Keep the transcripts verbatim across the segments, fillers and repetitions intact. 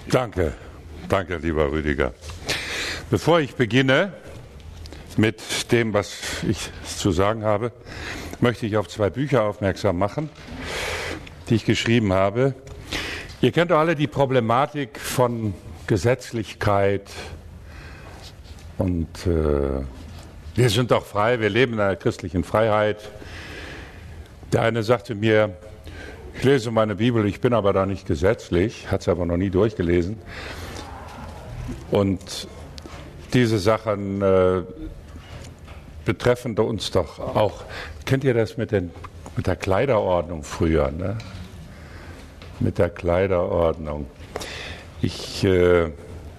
Danke, danke, lieber Rüdiger. Bevor ich beginne mit dem, was ich zu sagen habe, möchte ich auf zwei Bücher aufmerksam machen, die ich geschrieben habe. Ihr kennt doch alle die Problematik von Gesetzlichkeit und äh, wir sind doch frei, wir leben in einer christlichen Freiheit. Der eine sagte mir, ich lese meine Bibel, ich bin aber da nicht gesetzlich, hat es aber noch nie durchgelesen. Und diese Sachen äh, betreffen uns doch auch. Kennt ihr das mit, den, mit der Kleiderordnung früher? Ne? Mit der Kleiderordnung. Ich äh,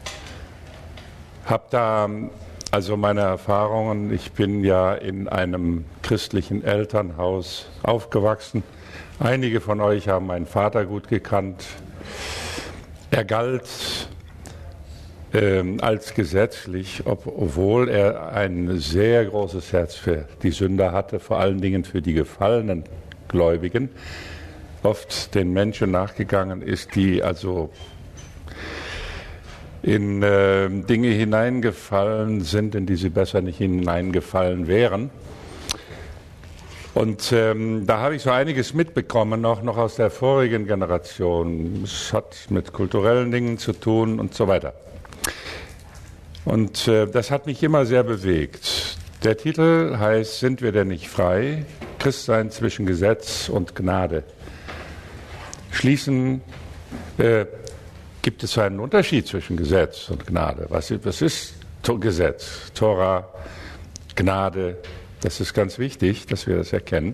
habe da also meine Erfahrungen. Ich bin ja in einem christlichen Elternhaus aufgewachsen. Einige von euch haben meinen Vater gut gekannt. Er galt ähm, als gesetzlich, ob, obwohl er ein sehr großes Herz für die Sünder hatte, vor allen Dingen für die gefallenen Gläubigen, oft den Menschen nachgegangen ist, die also in äh, Dinge hineingefallen sind, in die sie besser nicht hineingefallen wären. Und ähm, da habe ich so einiges mitbekommen, auch noch aus der vorigen Generation. Es hat mit kulturellen Dingen zu tun und so weiter. Und äh, das hat mich immer sehr bewegt. Der Titel heißt Sind wir denn nicht frei? Christsein zwischen Gesetz und Gnade. Schließen äh, gibt es einen Unterschied zwischen Gesetz und Gnade. Was, was ist Gesetz? Tora, Gnade. Das ist ganz wichtig, dass wir das erkennen.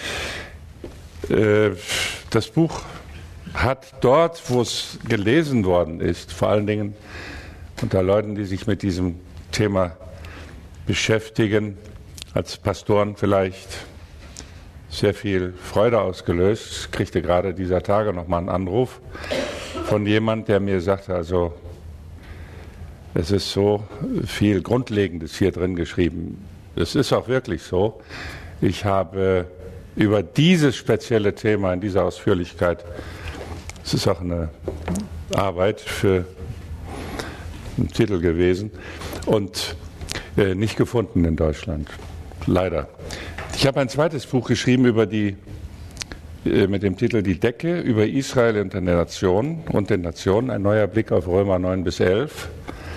Das Buch hat dort, wo es gelesen worden ist, vor allen Dingen unter Leuten, die sich mit diesem Thema beschäftigen, als Pastoren vielleicht, sehr viel Freude ausgelöst. Ich kriegte gerade dieser Tage nochmal einen Anruf von jemand, der mir sagte, also es ist so viel Grundlegendes hier drin geschrieben. Es ist auch wirklich so. Ich habe über dieses spezielle Thema in dieser Ausführlichkeit, es ist auch eine Arbeit für einen Titel gewesen und äh, nicht gefunden in Deutschland, leider. Ich habe ein zweites Buch geschrieben über die, äh, mit dem Titel Die Decke, über Israel und die Nation und den Nationen, ein neuer Blick auf Römer neun bis elf.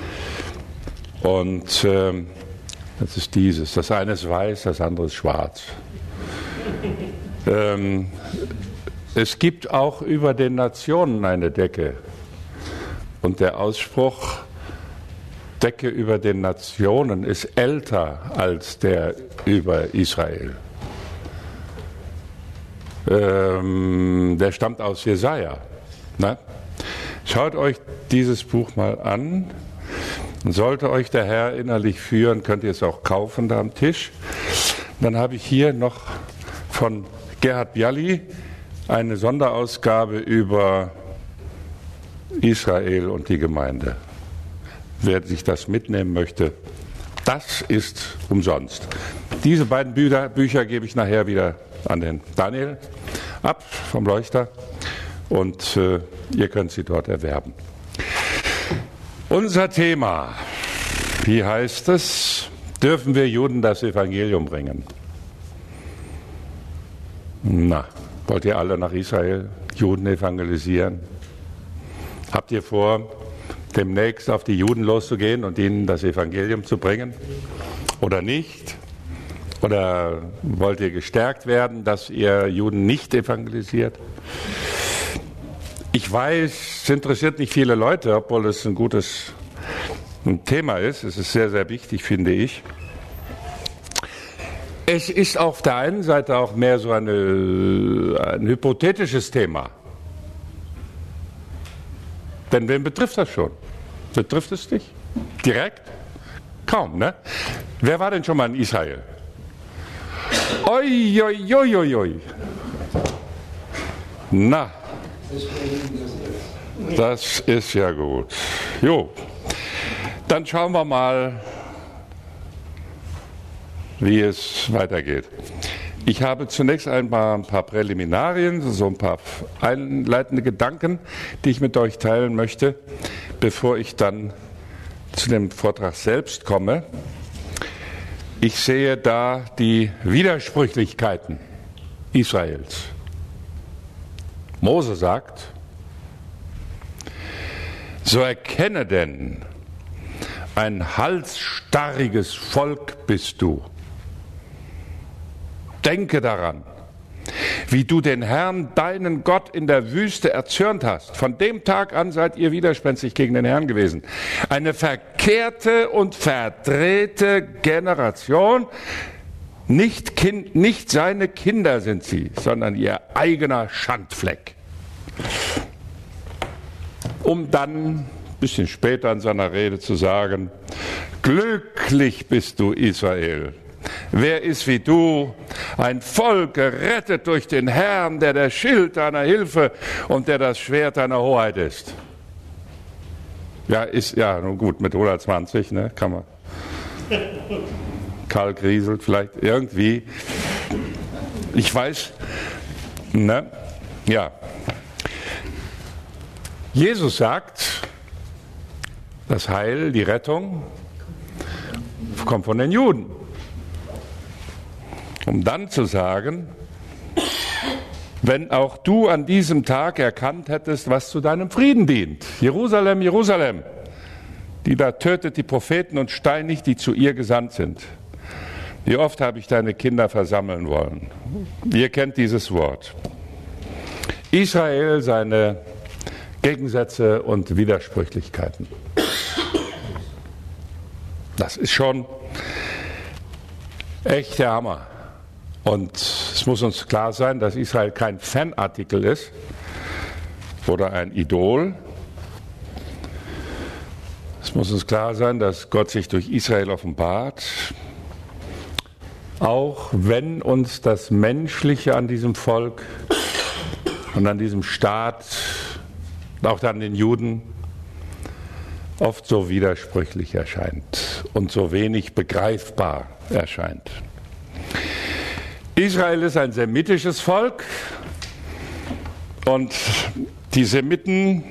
Und äh, das ist dieses. Das eine ist weiß, das andere ist schwarz. ähm, es gibt auch über den Nationen eine Decke. Und der Ausspruch, Decke über den Nationen, ist älter als der über Israel. Ähm, der stammt aus Jesaja. Ne? Schaut euch dieses Buch mal an. Sollte euch der Herr innerlich führen, könnt ihr es auch kaufen da am Tisch. Dann habe ich hier noch von Gerhard Bialy eine Sonderausgabe über Israel und die Gemeinde. Wer sich das mitnehmen möchte, das ist umsonst. Diese beiden Bücher, Bücher gebe ich nachher wieder an den Daniel ab vom Leuchter und äh, ihr könnt sie dort erwerben. Unser Thema, wie heißt es? Dürfen wir Juden das Evangelium bringen? Na, wollt ihr alle nach Israel Juden evangelisieren? Habt ihr vor, demnächst auf die Juden loszugehen und ihnen das Evangelium zu bringen? Oder nicht? Oder wollt ihr gestärkt werden, dass ihr Juden nicht evangelisiert? Ich weiß, es interessiert nicht viele Leute, obwohl es ein gutes Thema ist. Es ist sehr, sehr wichtig, finde ich. Es ist auf der einen Seite auch mehr so eine, ein hypothetisches Thema. Denn wen betrifft das schon? Betrifft es dich? Direkt? Kaum, ne? Wer war denn schon mal in Israel? Oi, oi, oi, oi, oi. Na, das ist ja gut. Jo, dann schauen wir mal, wie es weitergeht. Ich habe zunächst einmal ein paar Präliminarien, so ein paar einleitende Gedanken, die ich mit euch teilen möchte, bevor ich dann zu dem Vortrag selbst komme. Ich sehe da die Widersprüchlichkeiten Israels. Mose sagt, so erkenne denn, ein halsstarriges Volk bist du. Denke daran, wie du den Herrn, deinen Gott, in der Wüste erzürnt hast. Von dem Tag an seid ihr widerspenstig gegen den Herrn gewesen. Eine verkehrte und verdrehte Generation. Nicht, kind, nicht seine Kinder sind sie, sondern ihr eigener Schandfleck. Um dann ein bisschen später in seiner Rede zu sagen, glücklich bist du, Israel. Wer ist wie du, ein Volk gerettet durch den Herrn, der der Schild deiner Hilfe und der das Schwert deiner Hoheit ist? Ja, ist, ja, nun gut, mit hundertzwanzig, ne, kann man. Karl Grieselt vielleicht irgendwie. Ich weiß, ne, ja. Jesus sagt, das Heil, die Rettung kommt von den Juden. Um dann zu sagen, wenn auch du an diesem Tag erkannt hättest, was zu deinem Frieden dient. Jerusalem, Jerusalem, die da tötet die Propheten und steinigt, die zu ihr gesandt sind. Wie oft habe ich deine Kinder versammeln wollen? Ihr kennt dieses Wort. Israel, seine Gegensätze und Widersprüchlichkeiten. Das ist schon echt der Hammer. Und es muss uns klar sein, dass Israel kein Fanartikel ist oder ein Idol. Es muss uns klar sein, dass Gott sich durch Israel offenbart, auch wenn uns das Menschliche an diesem Volk und an diesem Staat, auch an den Juden, oft so widersprüchlich erscheint und so wenig begreifbar erscheint. Israel ist ein semitisches Volk und die Semiten,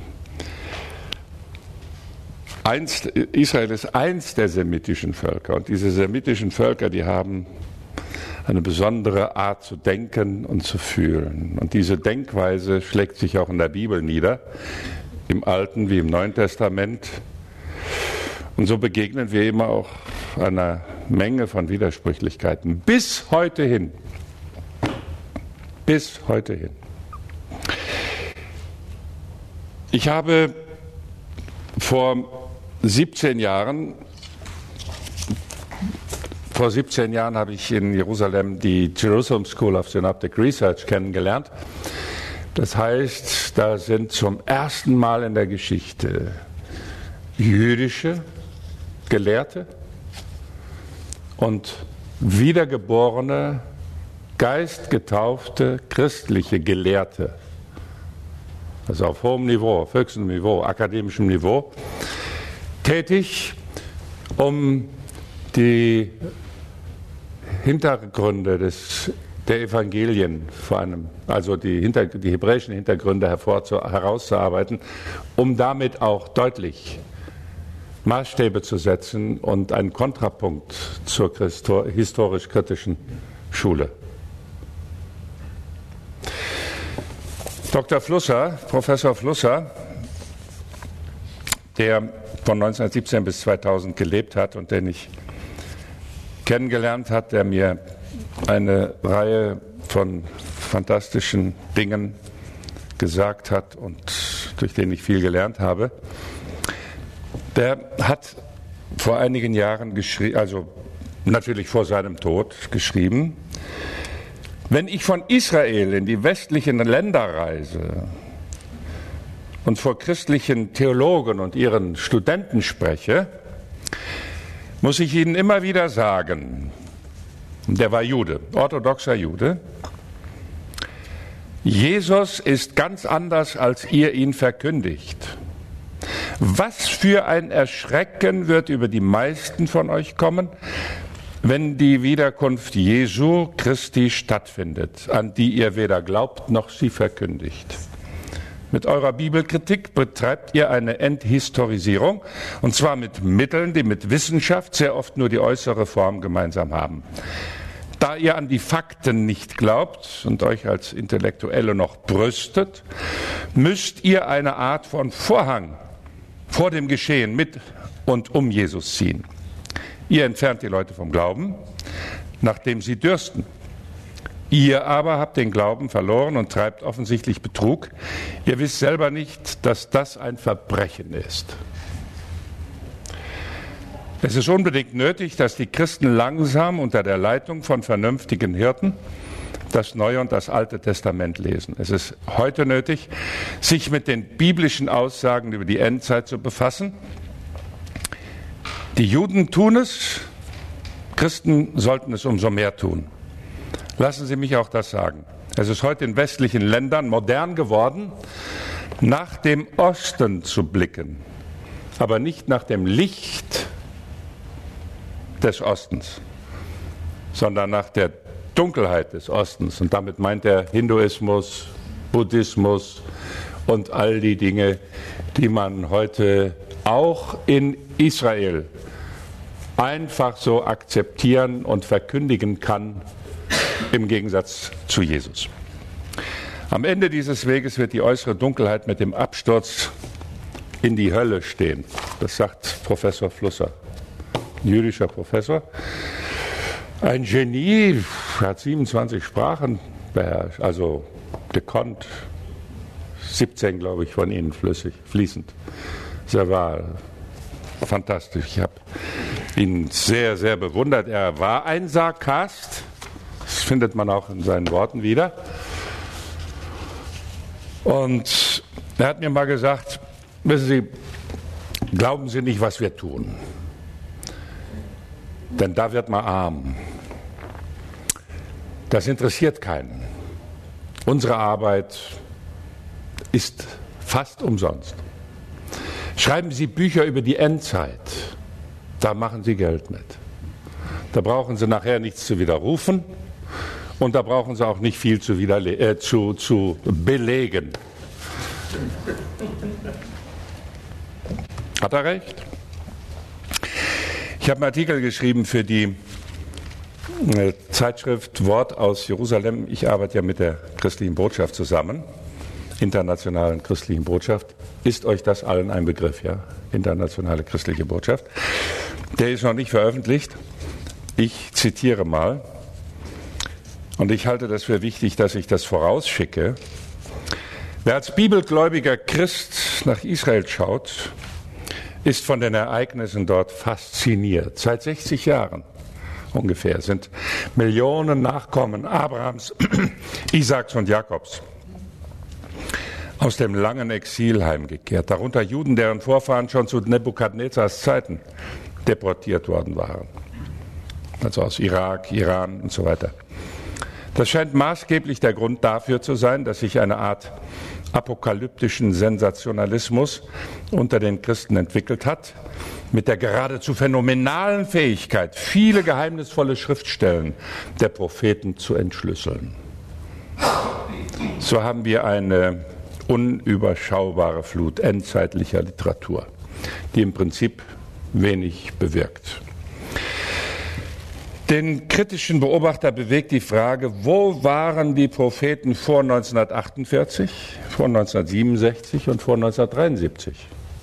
einst, Israel ist eins der semitischen Völker und diese semitischen Völker, die haben eine besondere Art zu denken und zu fühlen. Und diese Denkweise schlägt sich auch in der Bibel nieder, im Alten wie im Neuen Testament. Und so begegnen wir immer auch einer Menge von Widersprüchlichkeiten. Bis heute hin. Bis heute hin. Ich habe vor siebzehn Jahren, vor siebzehn Jahren habe ich in Jerusalem die Jerusalem School of Synoptic Research kennengelernt. Das heißt, da sind zum ersten Mal in der Geschichte jüdische Gelehrte und wiedergeborene, geistgetaufte, christliche Gelehrte, also auf hohem Niveau, auf höchstem Niveau, akademischem Niveau, tätig, um die Hintergründe des, der Evangelien, vor allem, also die, hinter, die hebräischen Hintergründe hervorzu, herauszuarbeiten, um damit auch deutlich Maßstäbe zu setzen und einen Kontrapunkt zur historisch-kritischen Schule. Doktor Flusser, Professor Flusser, der von neunzehnhundertsiebzehn bis zweitausend gelebt hat und den ich kennengelernt hat, der mir eine Reihe von fantastischen Dingen gesagt hat und durch den ich viel gelernt habe, der hat vor einigen Jahren geschrieben, also natürlich vor seinem Tod geschrieben, wenn ich von Israel in die westlichen Länder reise und vor christlichen Theologen und ihren Studenten spreche, muss ich ihnen immer wieder sagen, der war Jude, orthodoxer Jude, Jesus ist ganz anders, als ihr ihn verkündigt. Was für ein Erschrecken wird über die meisten von euch kommen, wenn die Wiederkunft Jesu Christi stattfindet, an die ihr weder glaubt noch sie verkündigt. Mit eurer Bibelkritik betreibt ihr eine Enthistorisierung, und zwar mit Mitteln, die mit Wissenschaft sehr oft nur die äußere Form gemeinsam haben. Da ihr an die Fakten nicht glaubt und euch als Intellektuelle noch brüstet, müsst ihr eine Art von Vorhang vor dem Geschehen mit und um Jesus ziehen. Ihr entfernt die Leute vom Glauben, nachdem sie dürsten. Ihr aber habt den Glauben verloren und treibt offensichtlich Betrug. Ihr wisst selber nicht, dass das ein Verbrechen ist. Es ist unbedingt nötig, dass die Christen langsam unter der Leitung von vernünftigen Hirten das Neue und das Alte Testament lesen. Es ist heute nötig, sich mit den biblischen Aussagen über die Endzeit zu befassen. Die Juden tun es, Christen sollten es umso mehr tun. Lassen Sie mich auch das sagen. Es ist heute in westlichen Ländern modern geworden, nach dem Osten zu blicken, aber nicht nach dem Licht des Ostens, sondern nach der Dunkelheit des Ostens. Und damit meint er Hinduismus, Buddhismus und all die Dinge, die man heute auch in Israel einfach so akzeptieren und verkündigen kann, im Gegensatz zu Jesus. Am Ende dieses Weges wird die äußere Dunkelheit mit dem Absturz in die Hölle stehen. Das sagt Professor Flusser, ein jüdischer Professor. Ein Genie, hat siebenundzwanzig Sprachen beherrscht, also gekonnt, siebzehn, glaube ich, von ihnen flüssig, fließend. Er war fantastisch. Ich habe ihn sehr, sehr bewundert. Er war ein Sarkast. Das findet man auch in seinen Worten wieder. Und er hat mir mal gesagt, wissen Sie, glauben Sie nicht, was wir tun. Denn da wird man arm. Das interessiert keinen. Unsere Arbeit ist fast umsonst. Schreiben Sie Bücher über die Endzeit. Da machen Sie Geld mit. Da brauchen Sie nachher nichts zu widerrufen. Und da brauchen Sie auch nicht viel zu, widerle- äh, zu, zu belegen. Hat er recht? Ich habe einen Artikel geschrieben für die äh, Zeitschrift Wort aus Jerusalem. Ich arbeite ja mit der Christlichen Botschaft zusammen, internationalen Christlichen Botschaft. Ist euch das allen ein Begriff, ja? Internationale Christliche Botschaft. Der ist noch nicht veröffentlicht. Ich zitiere mal. Und ich halte das für wichtig, dass ich das vorausschicke. Wer als bibelgläubiger Christ nach Israel schaut, ist von den Ereignissen dort fasziniert. Seit sechzig Jahren ungefähr sind Millionen Nachkommen Abrahams, Isaaks und Jakobs aus dem langen Exil heimgekehrt, darunter Juden, deren Vorfahren schon zu Nebukadnezars Zeiten deportiert worden waren, also aus Irak, Iran und so weiter. Das scheint maßgeblich der Grund dafür zu sein, dass sich eine Art apokalyptischen Sensationalismus unter den Christen entwickelt hat, mit der geradezu phänomenalen Fähigkeit, viele geheimnisvolle Schriftstellen der Propheten zu entschlüsseln. So haben wir eine unüberschaubare Flut endzeitlicher Literatur, die im Prinzip wenig bewirkt. Den kritischen Beobachter bewegt die Frage, wo waren die Propheten vor neunzehnhundertachtundvierzig, vor neunzehnhundertsiebenundsechzig und vor neunzehnhundertdreiundsiebzig?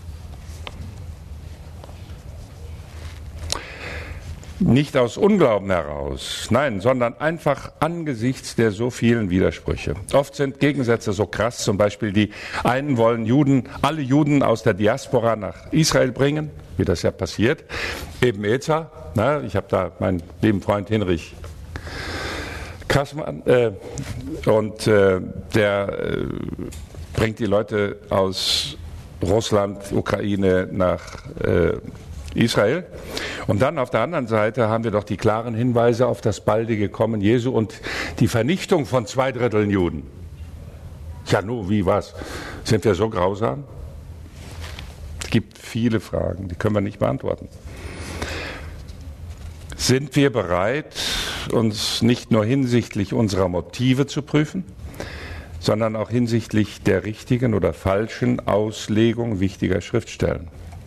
Nicht aus Unglauben heraus, nein, sondern einfach angesichts der so vielen Widersprüche. Oft sind Gegensätze so krass, zum Beispiel die einen wollen Juden, alle Juden aus der Diaspora nach Israel bringen, wie das ja passiert. Eben Ezer, na, ich habe da meinen lieben Freund Hinrich Kassmann, äh, und äh, der äh, bringt die Leute aus Russland, Ukraine nach äh, Israel. Und dann auf der anderen Seite haben wir doch die klaren Hinweise auf das baldige Kommen Jesu und die Vernichtung von zwei Dritteln Juden. Ja, nur wie, was? Sind wir so grausam? Es gibt viele Fragen, die können wir nicht beantworten. Sind wir bereit, uns nicht nur hinsichtlich unserer Motive zu prüfen, sondern auch hinsichtlich der richtigen oder falschen Auslegung wichtiger Schriftstellen?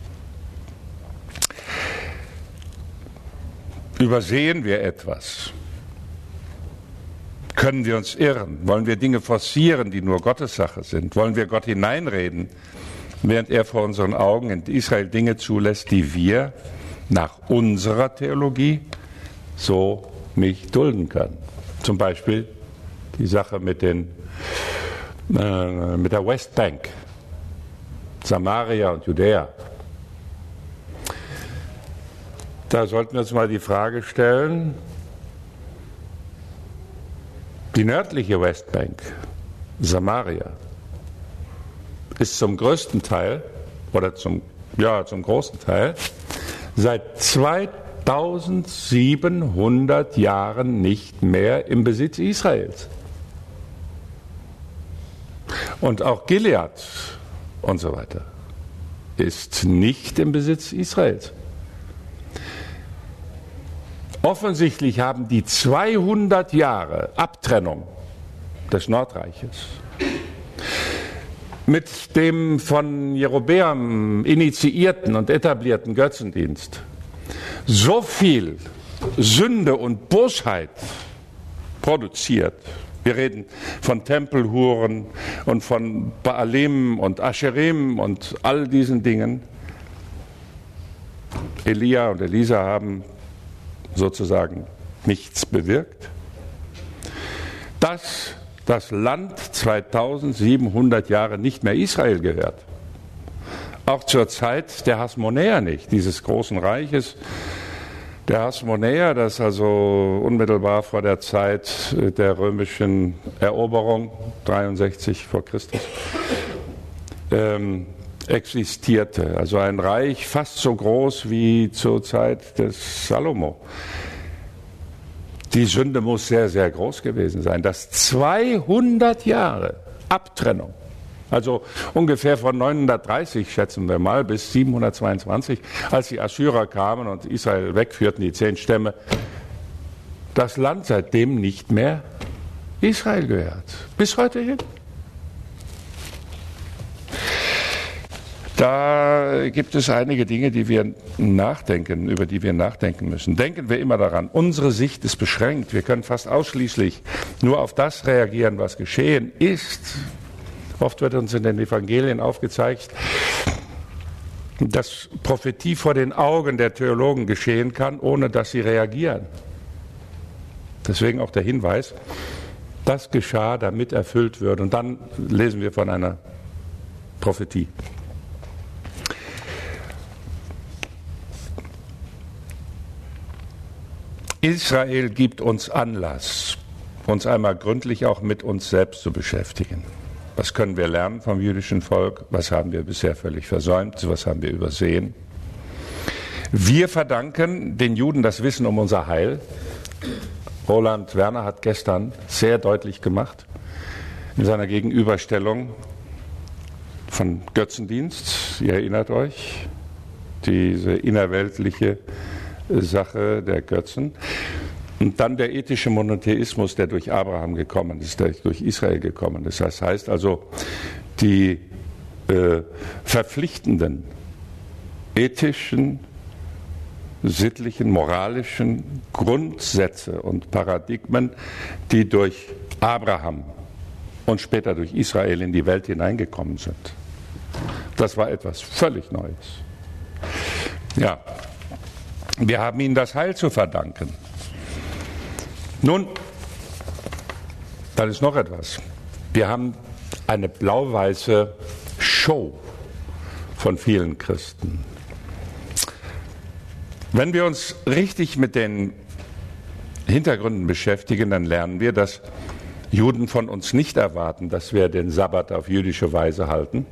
Übersehen wir etwas? Können wir uns irren? Wollen wir Dinge forcieren, die nur Gottes Sache sind? Wollen wir Gott hineinreden, während er vor unseren Augen in Israel Dinge zulässt, die wir nach unserer Theologie so nicht dulden können? Zum Beispiel die Sache mit, den, äh, mit der Westbank, Samaria und Judäa. Da sollten wir uns mal die Frage stellen, die nördliche Westbank, Samaria, ist zum größten Teil, oder zum, ja, zum großen Teil, seit zweitausendsiebenhundert Jahren nicht mehr im Besitz Israels. Und auch Gilead und so weiter ist nicht im Besitz Israels. Offensichtlich haben die zweihundert Jahre Abtrennung des Nordreiches mit dem von Jerobeam initiierten und etablierten Götzendienst so viel Sünde und Bosheit produziert. Wir reden von Tempelhuren und von Baalim und Ascherim und all diesen Dingen. Elia und Elisa haben sozusagen nichts bewirkt, dass das Land zweitausendsiebenhundert Jahre nicht mehr Israel gehört. Auch zur Zeit der Hasmonäer nicht, dieses großen Reiches der Hasmonäer, das also unmittelbar vor der Zeit der römischen Eroberung, dreiundsechzig vor Christus, ähm, existierte. Also ein Reich fast so groß wie zur Zeit des Salomo. Die Sünde muss sehr, sehr groß gewesen sein. Das zweihundert Jahre Abtrennung, also ungefähr von neunhundertdreißig, schätzen wir mal, bis siebenhundertzweiundzwanzig, als die Assyrer kamen und Israel wegführten, die zehn Stämme, das Land seitdem nicht mehr Israel gehört. Bis heute hin. Da gibt es einige Dinge, die wir nachdenken, über die wir nachdenken müssen. Denken wir immer daran, unsere Sicht ist beschränkt. Wir können fast ausschließlich nur auf das reagieren, was geschehen ist. Oft wird uns in den Evangelien aufgezeigt, dass Prophetie vor den Augen der Theologen geschehen kann, ohne dass sie reagieren. Deswegen auch der Hinweis, das geschah, damit erfüllt wird. Und dann lesen wir von einer Prophetie. Israel gibt uns Anlass, uns einmal gründlich auch mit uns selbst zu beschäftigen. Was können wir lernen vom jüdischen Volk? Was haben wir bisher völlig versäumt? Was haben wir übersehen? Wir verdanken den Juden das Wissen um unser Heil. Roland Werner hat gestern sehr deutlich gemacht in seiner Gegenüberstellung von Götzendienst. Ihr erinnert euch, diese innerweltliche Sache der Götzen. Und dann der ethische Monotheismus, der durch Abraham gekommen ist, der durch Israel gekommen ist. Das heißt also, die äh, verpflichtenden ethischen, sittlichen, moralischen Grundsätze und Paradigmen, die durch Abraham und später durch Israel in die Welt hineingekommen sind. Das war etwas völlig Neues. Ja, wir haben ihnen das Heil zu verdanken. Nun, dann ist noch etwas. Wir haben eine blau-weiße Show von vielen Christen. Wenn wir uns richtig mit den Hintergründen beschäftigen, dann lernen wir, dass Juden von uns nicht erwarten, dass wir den Sabbat auf jüdische Weise halten.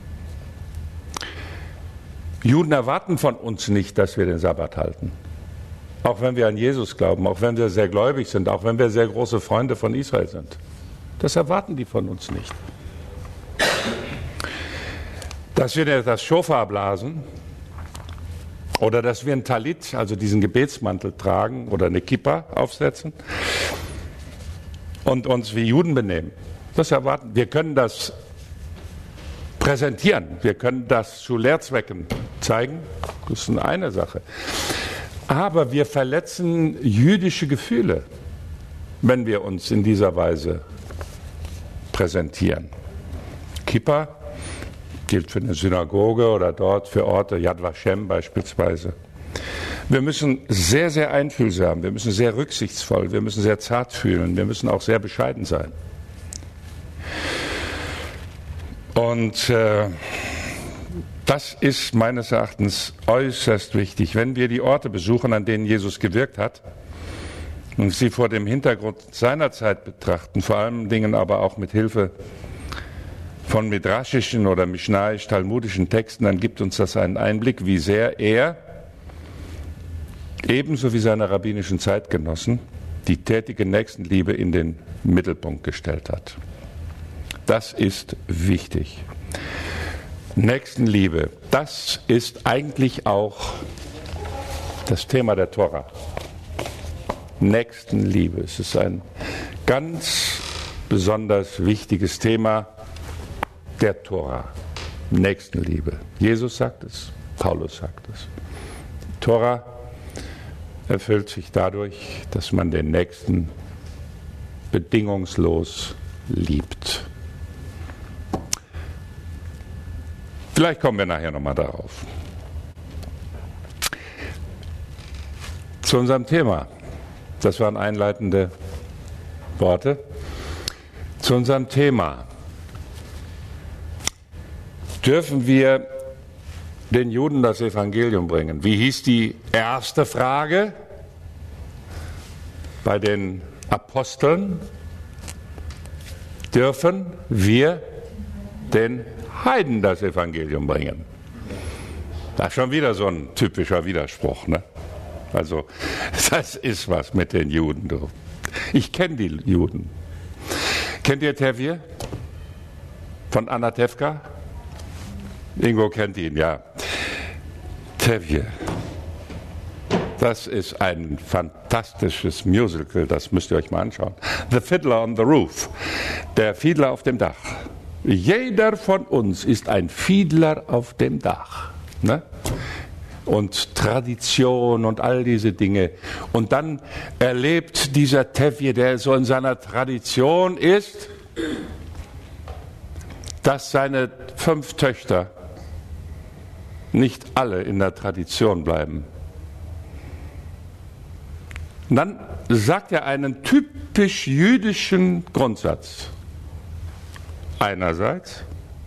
Juden erwarten von uns nicht, dass wir den Sabbat halten. Auch wenn wir an Jesus glauben, auch wenn wir sehr gläubig sind, auch wenn wir sehr große Freunde von Israel sind. Das erwarten die von uns nicht. Dass wir das Schofar blasen Oder dass wir ein Talit, also diesen Gebetsmantel tragen oder eine Kippa aufsetzen und uns wie Juden benehmen. Das erwarten. Wir können das präsentieren, wir können das zu Lehrzwecken zeigen. Das ist eine Sache. Aber wir verletzen jüdische Gefühle, wenn wir uns in dieser Weise präsentieren. Kippa gilt für eine Synagoge oder dort für Orte, Yad Vashem beispielsweise. Wir müssen sehr, sehr einfühlsam, wir müssen sehr rücksichtsvoll, wir müssen sehr zart fühlen, wir müssen auch sehr bescheiden sein. Und äh, das ist meines Erachtens äußerst wichtig, wenn wir die Orte besuchen, an denen Jesus gewirkt hat und sie vor dem Hintergrund seiner Zeit betrachten, vor allen Dingen aber auch mit Hilfe von midrashischen oder mishnaisch-talmudischen Texten, dann gibt uns das einen Einblick, wie sehr er, ebenso wie seine rabbinischen Zeitgenossen, die tätige Nächstenliebe in den Mittelpunkt gestellt hat. Das ist wichtig. Nächstenliebe, das ist eigentlich auch das Thema der Tora. Nächstenliebe, es ist ein ganz besonders wichtiges Thema der Tora. Nächstenliebe. Jesus sagt es, Paulus sagt es. Die Tora erfüllt sich dadurch, dass man den Nächsten bedingungslos liebt. Vielleicht kommen wir nachher nochmal darauf. Zu unserem Thema. Das waren einleitende Worte. Zu unserem Thema. Dürfen wir den Juden das Evangelium bringen? Wie hieß die erste Frage bei den Aposteln? Dürfen wir den Heiden das Evangelium bringen? Das ist schon wieder so ein typischer Widerspruch, ne? Also, das ist was mit den Juden. Du. Ich kenne die Juden. Kennt ihr Tevye von Anatevka? Ingo kennt ihn, ja. Tevye. Das ist ein fantastisches Musical, das müsst ihr euch mal anschauen. The Fiddler on the Roof, der Fiedler auf dem Dach. Jeder von uns ist ein Fiedler auf dem Dach. Ne? Und Tradition und all diese Dinge. Und dann erlebt dieser Tevye, der so in seiner Tradition ist, dass seine fünf Töchter nicht alle in der Tradition bleiben. Und dann sagt er einen typisch jüdischen Grundsatz. Einerseits,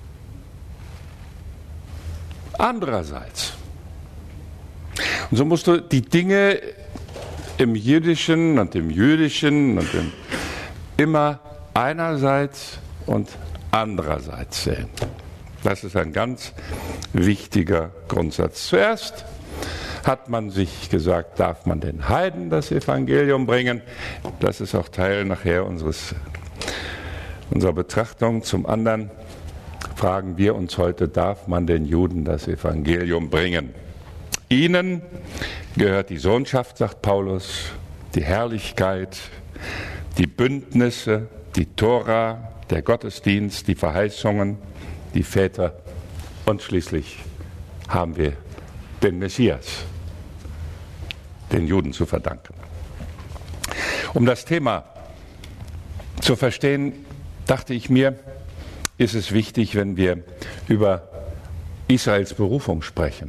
andererseits. Und so musst du die Dinge im Jüdischen und im Jüdischen und im immer einerseits und andererseits sehen. Das ist ein ganz wichtiger Grundsatz. Zuerst hat man sich gesagt, darf man den Heiden das Evangelium bringen. Das ist auch Teil nachher unseres, unserer Betrachtung. Zum anderen fragen wir uns heute, darf man den Juden das Evangelium bringen? Ihnen gehört die Sohnschaft, sagt Paulus, die Herrlichkeit, die Bündnisse, die Tora, der Gottesdienst, die Verheißungen, die Väter und schließlich haben wir den Messias, den Juden zu verdanken. Um das Thema zu verstehen, dachte ich mir, ist es wichtig, wenn wir über Israels Berufung sprechen.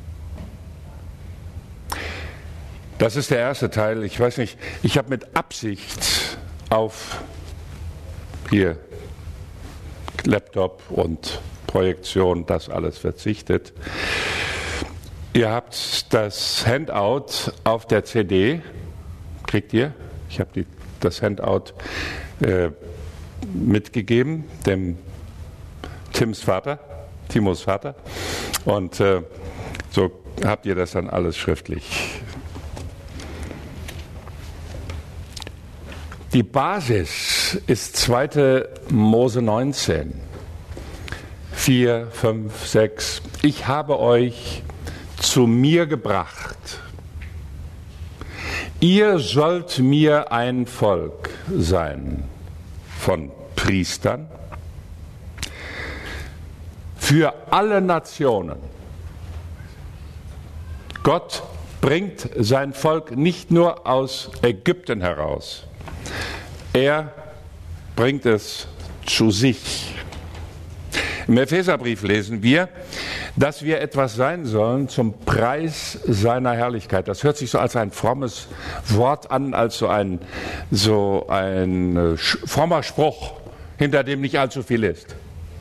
Das ist der erste Teil. Ich weiß nicht, ich habe mit Absicht auf hier Laptop und Projektion, das alles verzichtet. Ihr habt das Handout auf der C D, kriegt ihr? Ich habe das Handout äh, mitgegeben, dem Tims Vater, Timos Vater. Und äh, so habt ihr das dann alles schriftlich. Die Basis ist zweite Mose neunzehn, vier, fünf, sechs. Ich habe euch zu mir gebracht. Ihr sollt mir ein Volk sein von Priestern für alle Nationen. Gott bringt sein Volk nicht nur aus Ägypten heraus, er bringt es zu sich. Im Epheserbrief lesen wir, dass wir etwas sein sollen zum Preis seiner Herrlichkeit. Das hört sich so als ein frommes Wort an, als so ein, so ein frommer Spruch, hinter dem nicht allzu viel ist.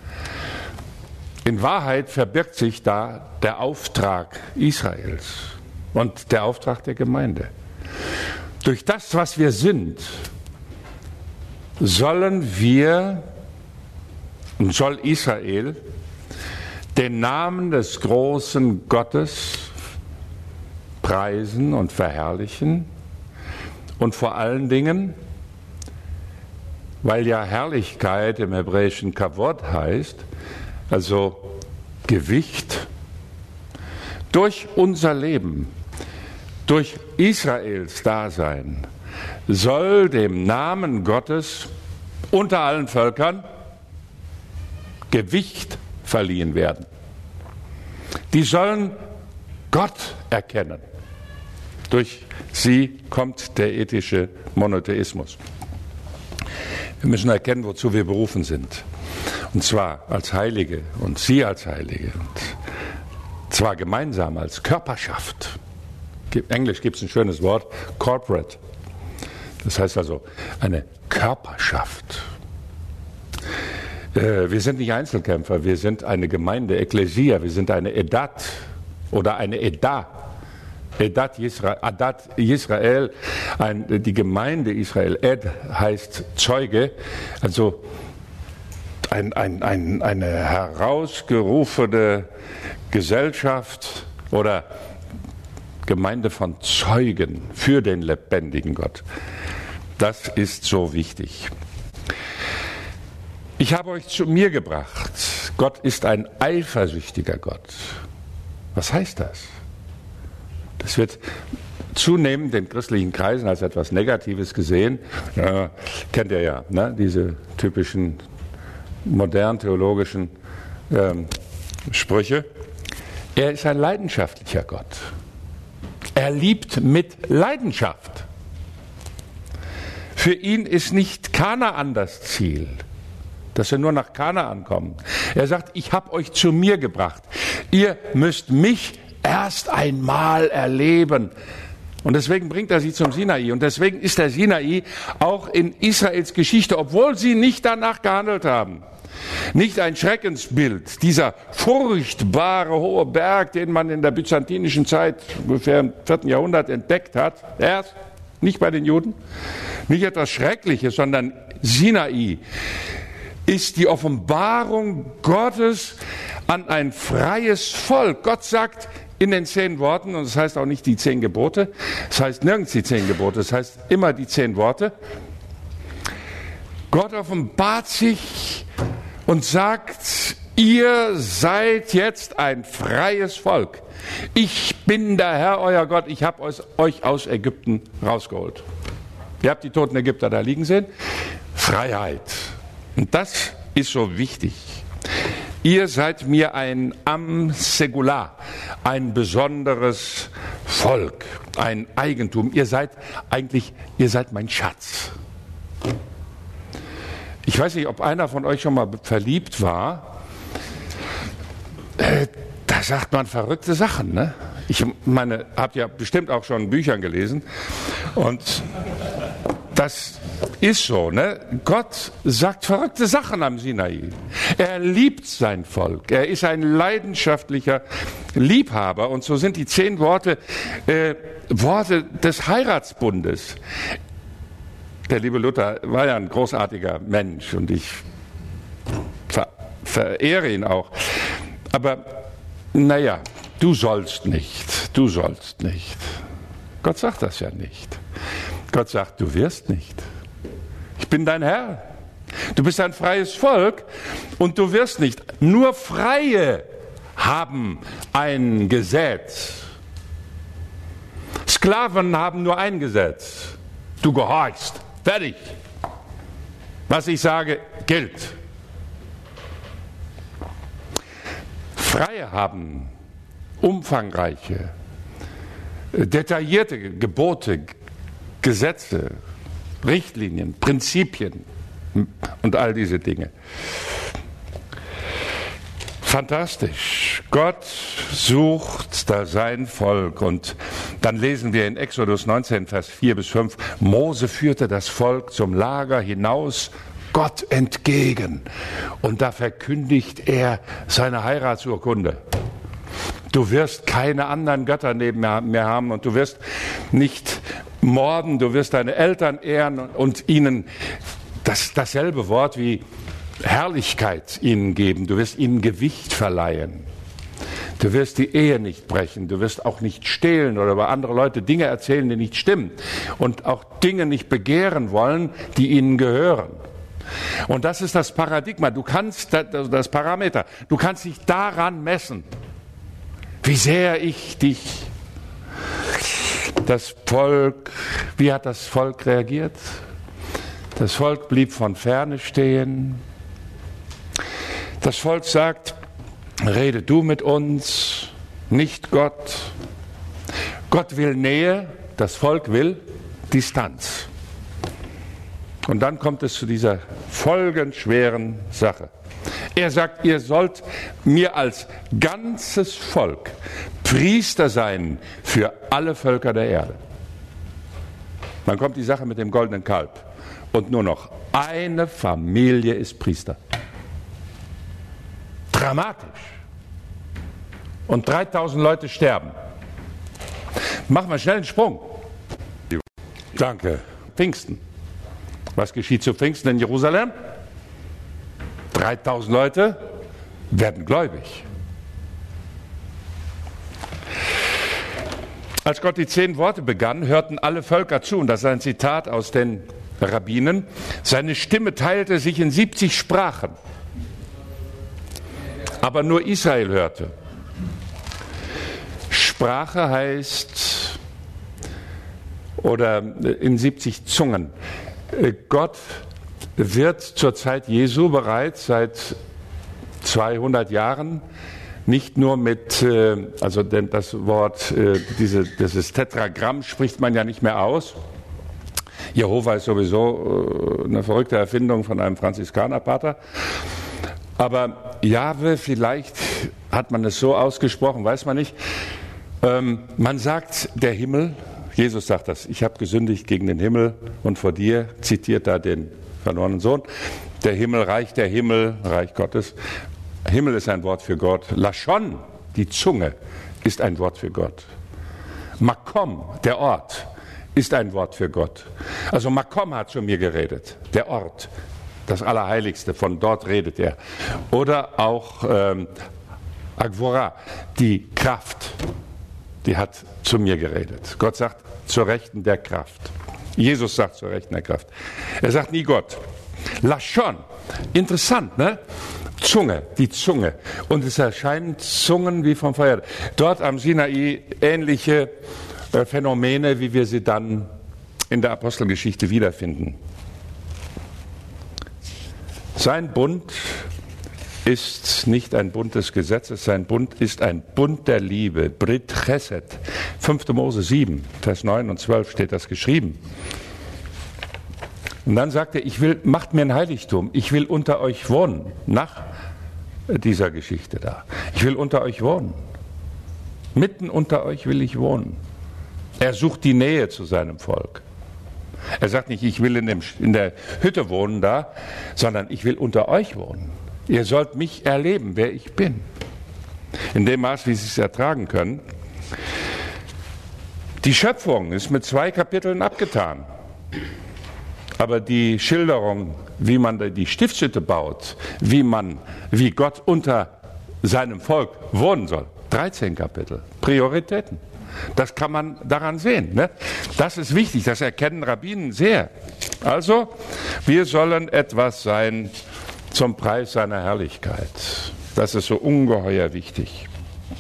In Wahrheit verbirgt sich da der Auftrag Israels und der Auftrag der Gemeinde. Durch das, was wir sind, sollen wir und soll Israel den Namen des großen Gottes preisen und verherrlichen und vor allen Dingen, weil ja Herrlichkeit im hebräischen Kavod heißt, also Gewicht, durch unser Leben, durch Israels Dasein, soll dem Namen Gottes unter allen Völkern Gewicht verliehen werden. Die sollen Gott erkennen. Durch sie kommt der ethische Monotheismus. Wir müssen erkennen, wozu wir berufen sind. Und zwar als Heilige und Sie als Heilige. Und zwar gemeinsam als Körperschaft. In Englisch gibt es ein schönes Wort, corporate. Das heißt also eine Körperschaft. Wir sind nicht Einzelkämpfer, wir sind eine Gemeinde, Ekklesia, wir sind eine Edat oder eine Eda. Edat Yisrael, Adat Yisrael, ein, die Gemeinde Israel. Ed heißt Zeuge, also ein, ein, ein, eine herausgerufene Gesellschaft oder Gemeinde von Zeugen für den lebendigen Gott. Das ist so wichtig. Ich habe euch zu mir gebracht. Gott ist ein eifersüchtiger Gott. Was heißt das? Das wird zunehmend in christlichen Kreisen als etwas Negatives gesehen. Ja, kennt ihr ja, ne? Diese typischen modern theologischen ähm, Sprüche. Er ist ein leidenschaftlicher Gott. Er liebt mit Leidenschaft. Für ihn ist nicht Kanaan das Ziel, dass wir nur nach Kanaan kommen. Er sagt, ich habe euch zu mir gebracht. Ihr müsst mich erst einmal erleben. Und deswegen bringt er sie zum Sinai. Und deswegen ist der Sinai auch in Israels Geschichte, obwohl sie nicht danach gehandelt haben, nicht ein Schreckensbild, dieser furchtbare hohe Berg, den man in der byzantinischen Zeit, ungefähr im vierten Jahrhundert, entdeckt hat. Erst, nicht bei den Juden, nicht etwas Schreckliches, sondern Sinai ist die Offenbarung Gottes an ein freies Volk. Gott sagt in den zehn Worten, und das heißt auch nicht die zehn Gebote, das heißt nirgends die zehn Gebote, das heißt immer die zehn Worte. Gott offenbart sich und sagt, ihr seid jetzt ein freies Volk. Ich bin der Herr, euer Gott, ich habe euch aus Ägypten rausgeholt. Ihr habt die toten Ägypter da liegen sehen. Freiheit. Und das ist so wichtig. Ihr seid mir ein Am Segular, ein besonderes Volk, ein Eigentum. Ihr seid eigentlich, ihr seid mein Schatz. Ich weiß nicht, ob einer von euch schon mal verliebt war. Äh, da sagt man verrückte Sachen, ne? Ich meine, habt ja bestimmt auch schon Büchern gelesen. Und das ist so, ne? Gott sagt verrückte Sachen am Sinai. Er liebt sein Volk. Er ist ein leidenschaftlicher Liebhaber. Und so sind die zehn Worte äh, Worte des Heiratsbundes. Der liebe Luther war ja ein großartiger Mensch und ich ver- verehre ihn auch. Aber naja, du sollst nicht, du sollst nicht. Gott sagt das ja nicht. Gott sagt, du wirst nicht. Ich bin dein Herr. Du bist ein freies Volk und du wirst nicht. Nur Freie haben ein Gesetz. Sklaven haben nur ein Gesetz. Du gehorchst. Fertig. Was ich sage, gilt. Freie haben umfangreiche, detaillierte Gebote, Gesetze, Richtlinien, Prinzipien und all diese Dinge. Fantastisch. Gott sucht da sein Volk. Und dann lesen wir in Exodus neunzehn, Vers vier bis fünf, Mose führte das Volk zum Lager hinaus, Gott entgegen. Und da verkündigt er seine Heiratsurkunde. Du wirst keine anderen Götter neben mir haben und du wirst nicht morden, du wirst deine Eltern ehren und ihnen das, dasselbe Wort wie Herrlichkeit ihnen geben. Du wirst ihnen Gewicht verleihen. Du wirst die Ehe nicht brechen. Du wirst auch nicht stehlen oder über andere Leute Dinge erzählen, die nicht stimmen. Und auch Dinge nicht begehren wollen, die ihnen gehören. Und das ist das Paradigma. Du kannst, das Parameter, du kannst dich daran messen, wie sehr ich dich. Das Volk, wie hat das Volk reagiert? Das Volk blieb von ferne stehen. Das Volk sagt, rede du mit uns, nicht Gott. Gott will Nähe, das Volk will Distanz. Und dann kommt es zu dieser folgenschweren Sache. Er sagt, ihr sollt mir als ganzes Volk Priester sein für alle Völker der Erde. Dann kommt die Sache mit dem goldenen Kalb. Und nur noch eine Familie ist Priester. Dramatisch. Und dreitausend Leute sterben. Machen wir schnell einen Sprung. Danke. Pfingsten. Was geschieht zu Pfingsten in Jerusalem? dreitausend Leute werden gläubig. Als Gott die zehn Worte begann, hörten alle Völker zu. Und das ist ein Zitat aus den Rabbinen. Seine Stimme teilte sich in siebzig Sprachen. Aber nur Israel hörte. Sprache heißt, oder in siebzig Zungen. Gott wird zur Zeit Jesu bereits seit zweihundert Jahren nicht nur mit, also denn das Wort, diese, dieses Tetragramm spricht man ja nicht mehr aus. Jehova ist sowieso eine verrückte Erfindung von einem Franziskanerpater. Aber Jahwe, vielleicht hat man es so ausgesprochen, weiß man nicht. Ähm, man sagt, der Himmel, Jesus sagt das, ich habe gesündigt gegen den Himmel und vor dir, zitiert da den verlorenen Sohn. Der Himmel, Reich der Himmel, Reich Gottes. Himmel ist ein Wort für Gott. Lashon, die Zunge, ist ein Wort für Gott. Makom, der Ort, ist ein Wort für Gott. Also Makom hat zu mir geredet, der Ort, das Allerheiligste, von dort redet er. Oder auch ähm, Agvora, die Kraft, die hat zu mir geredet. Gott sagt, zur Rechten der Kraft. Jesus sagt zur Rechten der Kraft. Er sagt nie Gott. Lashon, interessant, ne? Zunge, die Zunge. Und es erscheinen Zungen wie vom Feuer. Dort am Sinai ähnliche äh, Phänomene, wie wir sie dann in der Apostelgeschichte wiederfinden. Sein Bund ist nicht ein Bund des Gesetzes, sein Bund ist ein Bund der Liebe. Brit Chesed. fünfter Mose sieben, Vers neun und zwölf steht das geschrieben. Und dann sagt er, ich will, macht mir ein Heiligtum, ich will unter euch wohnen, nach dieser Geschichte da. Ich will unter euch wohnen. Mitten unter euch will ich wohnen. Er sucht die Nähe zu seinem Volk. Er sagt nicht, ich will in, dem, in der Hütte wohnen da, sondern ich will unter euch wohnen. Ihr sollt mich erleben, wer ich bin. In dem Maß, wie sie es ertragen können. Die Schöpfung ist mit zwei Kapiteln abgetan. Aber die Schilderung, wie man die Stiftshütte baut, wie man, wie Gott unter seinem Volk wohnen soll, dreizehn Kapitel, Prioritäten. Das kann man daran sehen. Ne? Das ist wichtig, das erkennen Rabbinen sehr. Also, wir sollen etwas sein zum Preis seiner Herrlichkeit. Das ist so ungeheuer wichtig.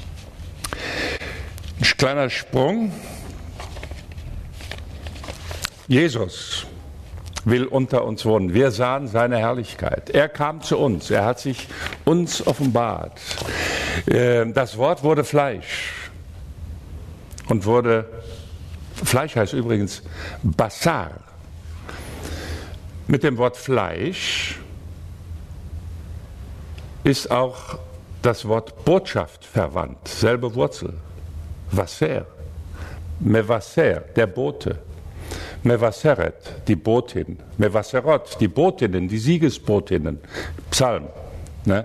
Ein kleiner Sprung. Jesus will unter uns wohnen. Wir sahen seine Herrlichkeit. Er kam zu uns. Er hat sich uns offenbart. Das Wort wurde Fleisch und wurde, Fleisch heißt übrigens Basar. Mit dem Wort Fleisch ist auch das Wort Botschaft verwandt. Selbe Wurzel. Vasser. Mevasser, der Bote. Mevaseret, die Botin. Mevasserot, die Botinnen, die Siegesbotinnen. Psalm. Ne?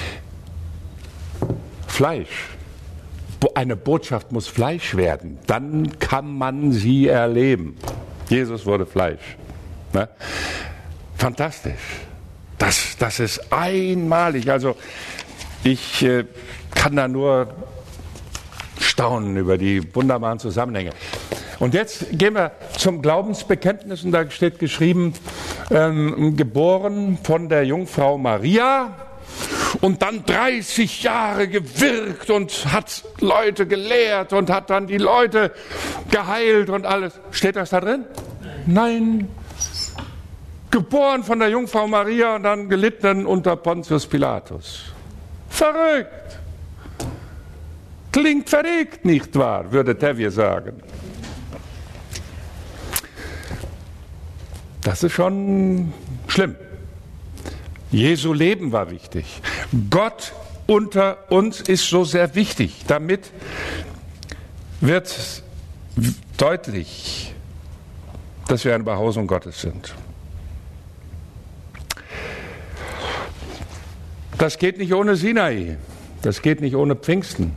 Fleisch. Eine Botschaft muss Fleisch werden. Dann kann man sie erleben. Jesus wurde Fleisch. Ne? Fantastisch. Das, das ist einmalig. Also ich äh, kann da nur staunen über die wunderbaren Zusammenhänge. Und jetzt gehen wir zum Glaubensbekenntnis, und da steht geschrieben, ähm, geboren von der Jungfrau Maria und dann dreißig Jahre gewirkt und hat Leute gelehrt und hat dann die Leute geheilt und alles. Steht das da drin? Nein. Geboren von der Jungfrau Maria und dann gelitten unter Pontius Pilatus. Verrückt. Klingt verrückt, nicht wahr, würde Tevye sagen. Das ist schon schlimm. Jesu Leben war wichtig. Gott unter uns ist so sehr wichtig. Damit wird deutlich, dass wir eine Behausung Gottes sind. Das geht nicht ohne Sinai. Das geht nicht ohne Pfingsten.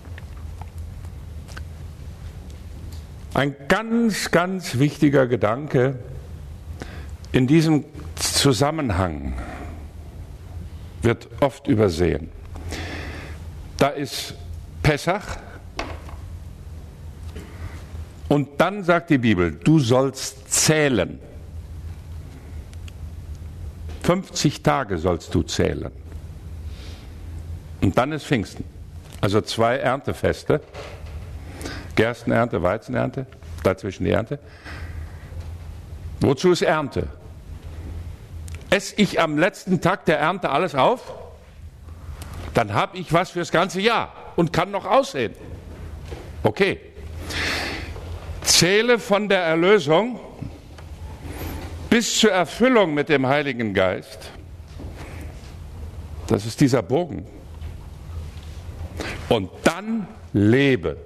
Ein ganz, ganz wichtiger Gedanke in diesem Zusammenhang wird oft übersehen. Da ist Pessach und dann sagt die Bibel, du sollst zählen. fünfzig Tage sollst du zählen. Und dann ist Pfingsten. Also zwei Erntefeste. Gerstenernte, Weizenernte, dazwischen die Ernte. Wozu ist Ernte? Esse ich am letzten Tag der Ernte alles auf? Dann habe ich was fürs ganze Jahr und kann noch aussehen. Okay. Zähle von der Erlösung bis zur Erfüllung mit dem Heiligen Geist. Das ist dieser Bogen. Und dann lebe.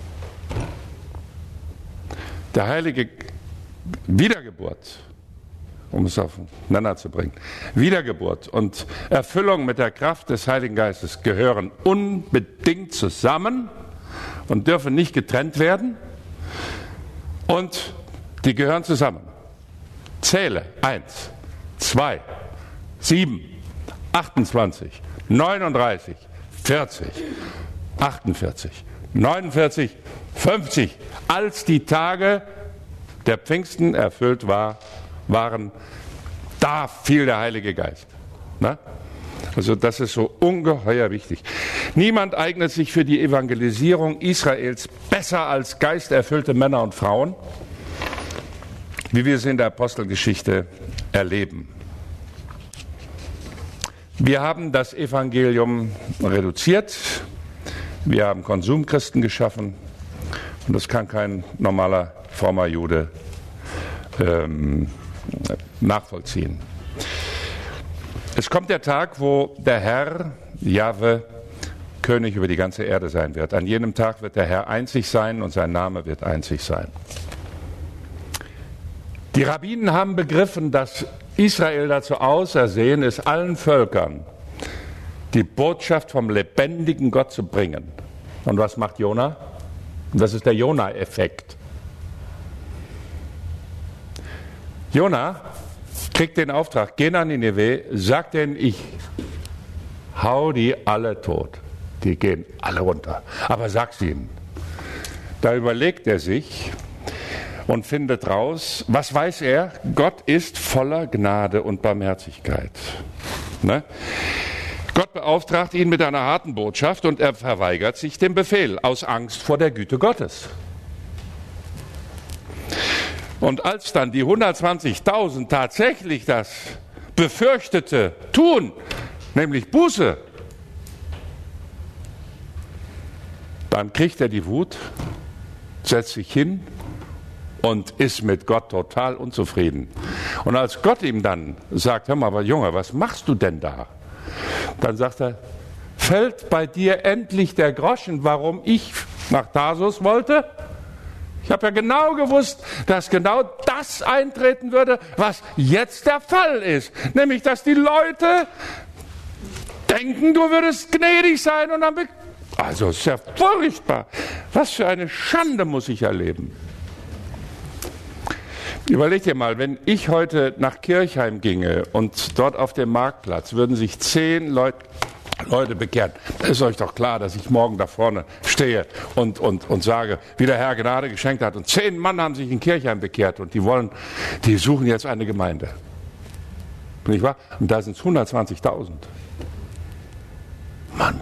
Der heilige Wiedergeburt, um es auf den Nenner zu bringen, Wiedergeburt und Erfüllung mit der Kraft des Heiligen Geistes gehören unbedingt zusammen und dürfen nicht getrennt werden. Und die gehören zusammen. Zähle eins, zwei, sieben, achtundzwanzig, neununddreißig, vierzig, achtundvierzig, neunundvierzig, fünfzig, als die Tage der Pfingsten erfüllt war, waren, da fiel der Heilige Geist. Na? Also das ist so ungeheuer wichtig. Niemand eignet sich für die Evangelisierung Israels besser als geisterfüllte Männer und Frauen, wie wir es in der Apostelgeschichte erleben. Wir haben das Evangelium reduziert, wir haben Konsumchristen geschaffen und das kann kein normaler frommer Jude ähm, nachvollziehen. Es kommt der Tag, wo der Herr, Jahwe, König über die ganze Erde sein wird. An jenem Tag wird der Herr einzig sein und sein Name wird einzig sein. Die Rabbinen haben begriffen, dass Israel dazu ausersehen ist, allen Völkern die Botschaft vom lebendigen Gott zu bringen. Und was macht Jona? Das ist der Jona-Effekt. Jona kriegt den Auftrag, geh nach Nineveh, sag denen, ich hau die alle tot. Die gehen alle runter. Aber sag's ihnen. Da überlegt er sich und findet raus, was weiß er? Gott ist voller Gnade und Barmherzigkeit. Ne? Gott beauftragt ihn mit einer harten Botschaft und er verweigert sich dem Befehl aus Angst vor der Güte Gottes. Und als dann die hundertzwanzigtausend tatsächlich das Befürchtete tun, nämlich Buße, dann kriegt er die Wut, setzt sich hin und ist mit Gott total unzufrieden. Und als Gott ihm dann sagt, hör mal, aber Junge, was machst du denn da? Dann sagt er, fällt bei dir endlich der Groschen, warum ich nach Tarsus wollte? Ich habe ja genau gewusst, dass genau das eintreten würde, was jetzt der Fall ist. Nämlich, dass die Leute denken, du würdest gnädig sein und dann... Be- also, ist ja furchtbar. Was für eine Schande muss ich erleben. Überleg dir mal, wenn ich heute nach Kirchheim ginge und dort auf dem Marktplatz würden sich zehn Leute, Leute bekehren, dann ist euch doch klar, dass ich morgen da vorne stehe und, und, und sage, wie der Herr Gnade geschenkt hat. Und zehn Mann haben sich in Kirchheim bekehrt und die wollen, die suchen jetzt eine Gemeinde. Nicht wahr? Und da sind es hundertzwanzigtausend. Mann.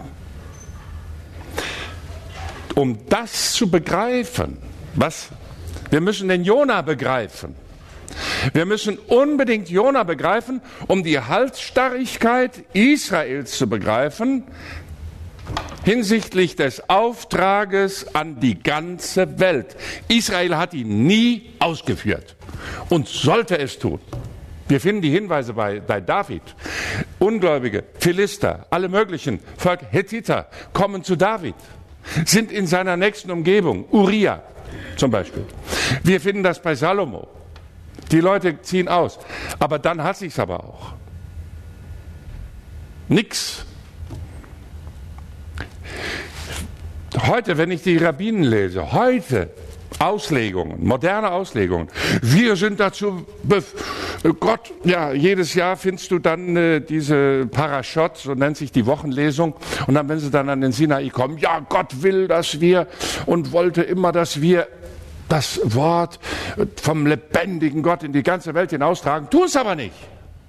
Um das zu begreifen, was... Wir müssen den Jona begreifen. Wir müssen unbedingt Jona begreifen, um die Halsstarrigkeit Israels zu begreifen, hinsichtlich des Auftrages an die ganze Welt. Israel hat ihn nie ausgeführt und sollte es tun. Wir finden die Hinweise bei, bei David. Ungläubige, Philister, alle möglichen Völker, Hethiter kommen zu David, sind in seiner nächsten Umgebung, Uriah zum Beispiel. Wir finden das bei Salomo. Die Leute ziehen aus. Aber dann hat sich's aber auch. Nix. Heute, wenn ich die Rabbinen lese, heute Auslegungen, moderne Auslegungen. Wir sind dazu, bef- Gott, ja, jedes Jahr findest du dann äh, diese Parashot, so nennt sich die Wochenlesung. Und dann, wenn sie dann an den Sinai kommen, ja, Gott will, dass wir und wollte immer, dass wir das Wort vom lebendigen Gott in die ganze Welt hinaustragen, tun es aber nicht.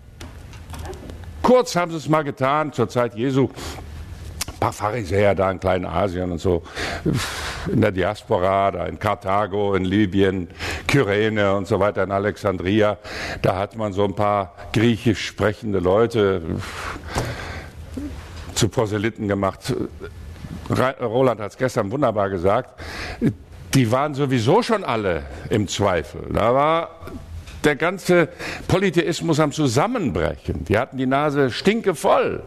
Kurz haben sie es mal getan, zur Zeit Jesu. Ein paar Pharisäer da in Kleinasien und so, in der Diaspora, da in Karthago, in Libyen, Kyrene und so weiter, in Alexandria. Da hat man so ein paar griechisch sprechende Leute zu Proselyten gemacht. Roland hat es gestern wunderbar gesagt. Die waren sowieso schon alle im Zweifel. Da war der ganze Polytheismus am Zusammenbrechen. Die hatten die Nase stinkevoll.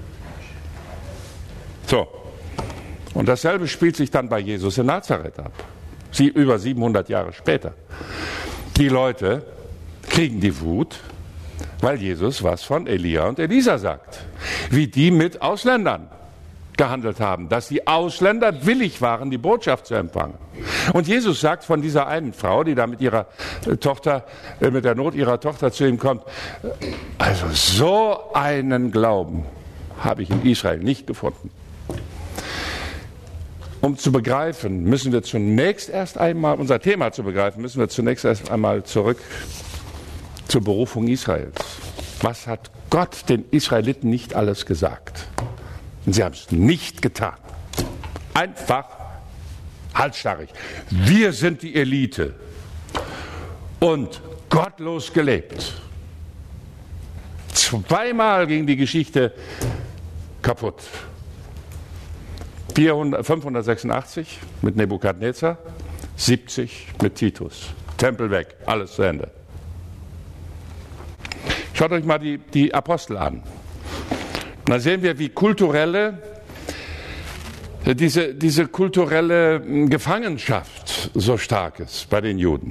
So. Und dasselbe spielt sich dann bei Jesus in Nazareth ab. Sie über siebenhundert Jahre später. Die Leute kriegen die Wut, weil Jesus was von Elia und Elisa sagt. Wie die mit Ausländern gehandelt haben, dass die Ausländer willig waren, die Botschaft zu empfangen. Und Jesus sagt von dieser einen Frau, die da mit ihrer Tochter, äh, mit der Not ihrer Tochter zu ihm kommt, also so einen Glauben habe ich in Israel nicht gefunden. Um zu begreifen, müssen wir zunächst erst einmal, unser Thema zu begreifen, müssen wir zunächst erst einmal zurück zur Berufung Israels. Was hat Gott den Israeliten nicht alles gesagt? Und sie haben es nicht getan. Einfach halsstarrig. Wir sind die Elite. Und gottlos gelebt. Zweimal ging die Geschichte kaputt. fünfhundertsechsundachtzig mit Nebukadnezar, siebzig mit Titus. Tempel weg, alles zu Ende. Schaut euch mal die, die Apostel an. Da sehen wir, wie kulturelle, diese, diese kulturelle Gefangenschaft so stark ist bei den Juden.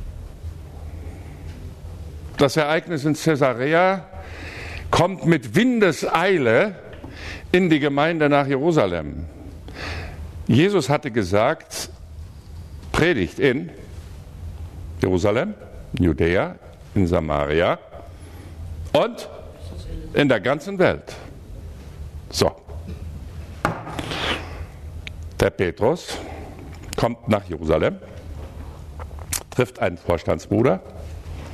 Das Ereignis in Caesarea kommt mit Windeseile in die Gemeinde nach Jerusalem. Jesus hatte gesagt, predigt in Jerusalem, Judäa, in Samaria und in der ganzen Welt. So. Der Petrus kommt nach Jerusalem, trifft einen Vorstandsbruder,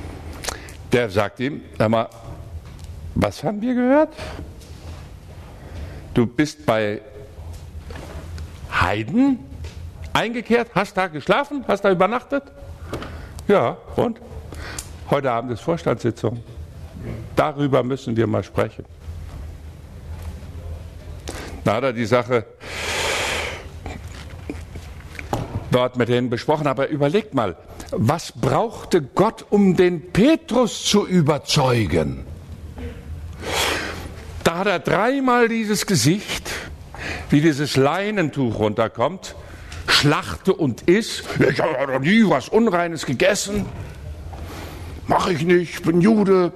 der sagt ihm, sag mal, was haben wir gehört? du bist bei Heiden eingekehrt, hast da geschlafen, hast da übernachtet? Ja, und? Heute Abend ist Vorstandssitzung. Darüber müssen wir mal sprechen. Da hat er die Sache dort mit denen besprochen. Aber überlegt mal, was brauchte Gott, um den Petrus zu überzeugen? Da hat er dreimal dieses Gesicht, wie dieses Leinentuch runterkommt, schlachte und iss. Ich habe noch nie was Unreines gegessen. Mach ich nicht, bin Jude.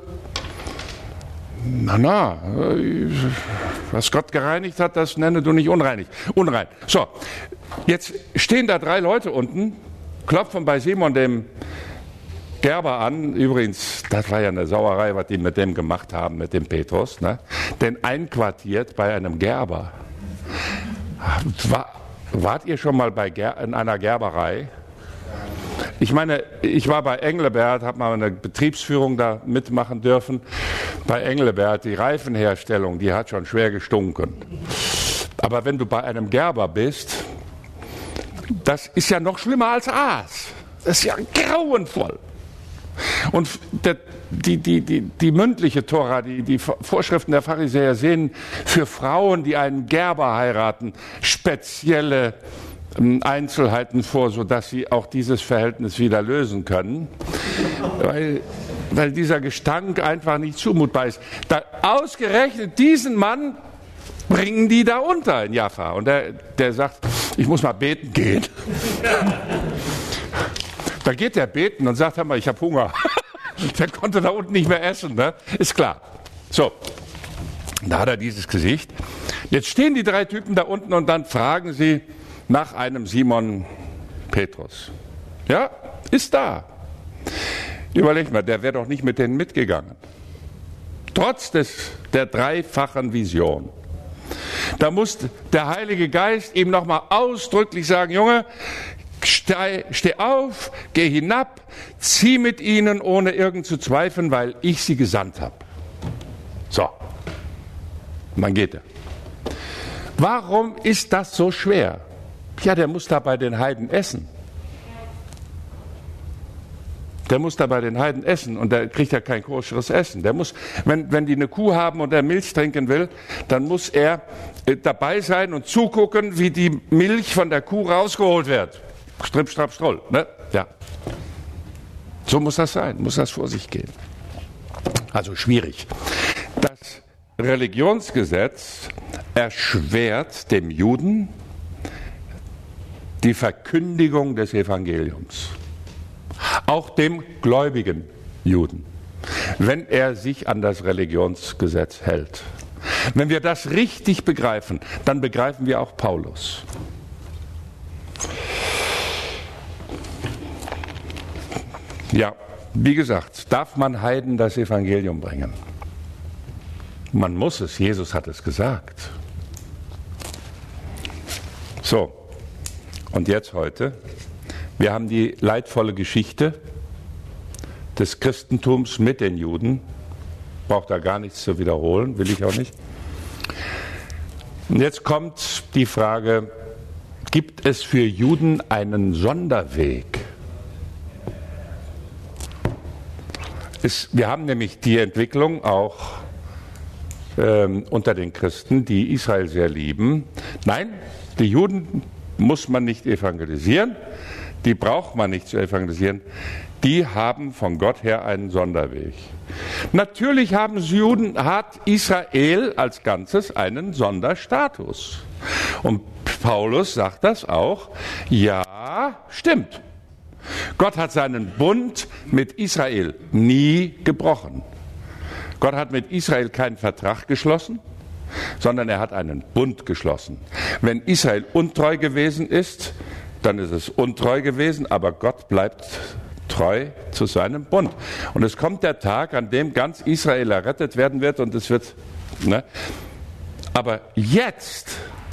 Na, na, was Gott gereinigt hat, das nenne du nicht unreinig. Unrein. So, jetzt stehen da drei Leute unten, klopfen bei Simon dem Gerber an. Übrigens, das war ja eine Sauerei, was die mit dem gemacht haben, mit dem Petrus. Ne? Denn einquartiert bei einem Gerber. War, wart ihr schon mal bei Ger- in einer Gerberei? Ich meine, ich war bei Engelbert, habe mal eine Betriebsführung da mitmachen dürfen. Bei Engelbert, die Reifenherstellung, die hat schon schwer gestunken. Aber wenn du bei einem Gerber bist, das ist ja noch schlimmer als Aas. Das ist ja grauenvoll. Und der, die, die, die, die mündliche Tora, die, die Vorschriften der Pharisäer sehen für Frauen, die einen Gerber heiraten, spezielle Einzelheiten vor, sodass sie auch dieses Verhältnis wieder lösen können, weil, weil dieser Gestank einfach nicht zumutbar ist. Da, ausgerechnet diesen Mann bringen die da unter in Jaffa. Und der, der sagt, ich muss mal beten gehen. Da geht der beten und sagt, hör mal, ich habe Hunger. Der konnte da unten nicht mehr essen, ne? Ist klar. So, da hat er dieses Gesicht. Jetzt stehen die drei Typen da unten und dann fragen sie nach einem Simon Petrus. Ja, ist da. Überleg mal, der wäre doch nicht mit denen mitgegangen. Trotz des, der dreifachen Vision. Da muss der Heilige Geist ihm nochmal ausdrücklich sagen, Junge, steh, steh auf, geh hinab, zieh mit ihnen, ohne irgend zu zweifeln, weil ich sie gesandt habe. So, und dann geht er. Warum ist das so schwer? Ja, der muss da bei den Heiden essen. Der muss da bei den Heiden essen und der kriegt ja kein koscheres Essen. Der muss, wenn, wenn die eine Kuh haben und er Milch trinken will, dann muss er äh, dabei sein und zugucken, wie die Milch von der Kuh rausgeholt wird. Stripp, strapp, stroll. Ne? Ja. So muss das sein, muss das vor sich gehen. Also schwierig. Das Religionsgesetz erschwert dem Juden die Verkündigung des Evangeliums. Auch dem gläubigen Juden, wenn er sich an das Religionsgesetz hält. Wenn wir das richtig begreifen, dann begreifen wir auch Paulus. Ja, wie gesagt, darf man Heiden das Evangelium bringen? Man muss es, Jesus hat es gesagt. So, und jetzt heute, wir haben die leidvolle Geschichte des Christentums mit den Juden. Braucht da gar nichts zu wiederholen, will ich auch nicht. Und jetzt kommt die Frage, gibt es für Juden einen Sonderweg? Es, wir haben nämlich die Entwicklung auch ähm, unter den Christen, die Israel sehr lieben. Nein, die Juden muss man nicht evangelisieren, die braucht man nicht zu evangelisieren, die haben von Gott her einen Sonderweg. Natürlich haben Juden, hat Israel als Ganzes einen Sonderstatus. Und Paulus sagt das auch, ja, stimmt. Gott hat seinen Bund mit Israel nie gebrochen. Gott hat mit Israel keinen Vertrag geschlossen, sondern er hat einen Bund geschlossen. Wenn Israel untreu gewesen ist, dann ist es untreu gewesen, aber Gott bleibt treu zu seinem Bund. Und es kommt der Tag, an dem ganz Israel errettet werden wird und es wird, ne? Aber jetzt,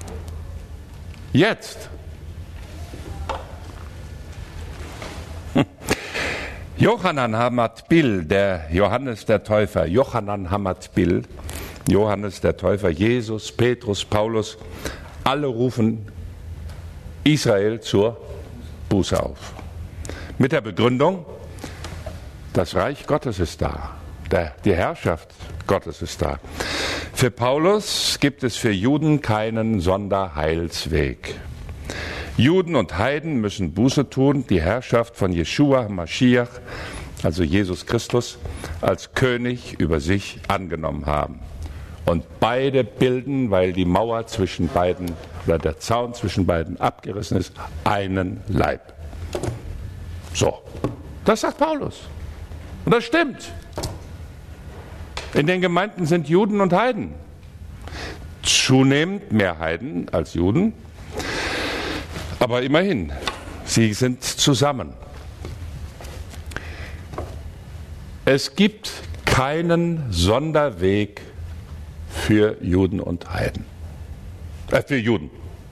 jetzt, hm. Jochanan Hamatbil, der Johannes der Täufer, Jochanan Hamatbil, Johannes der Täufer, Jesus, Petrus, Paulus, alle rufen Israel zur Buße auf. Mit der Begründung, das Reich Gottes ist da, der, die Herrschaft Gottes ist da. Für Paulus gibt es für Juden keinen Sonderheilsweg. Juden und Heiden müssen Buße tun, die Herrschaft von Jeschua, Maschiach, also Jesus Christus, als König über sich angenommen haben. Und beide bilden, weil die Mauer zwischen beiden oder der Zaun zwischen beiden abgerissen ist, einen Leib. So, das sagt Paulus. Und das stimmt. In den Gemeinden sind Juden und Heiden. Zunehmend mehr Heiden als Juden. Aber immerhin, sie sind zusammen. Es gibt keinen Sonderweg für Juden und Heiden. Äh, für Juden.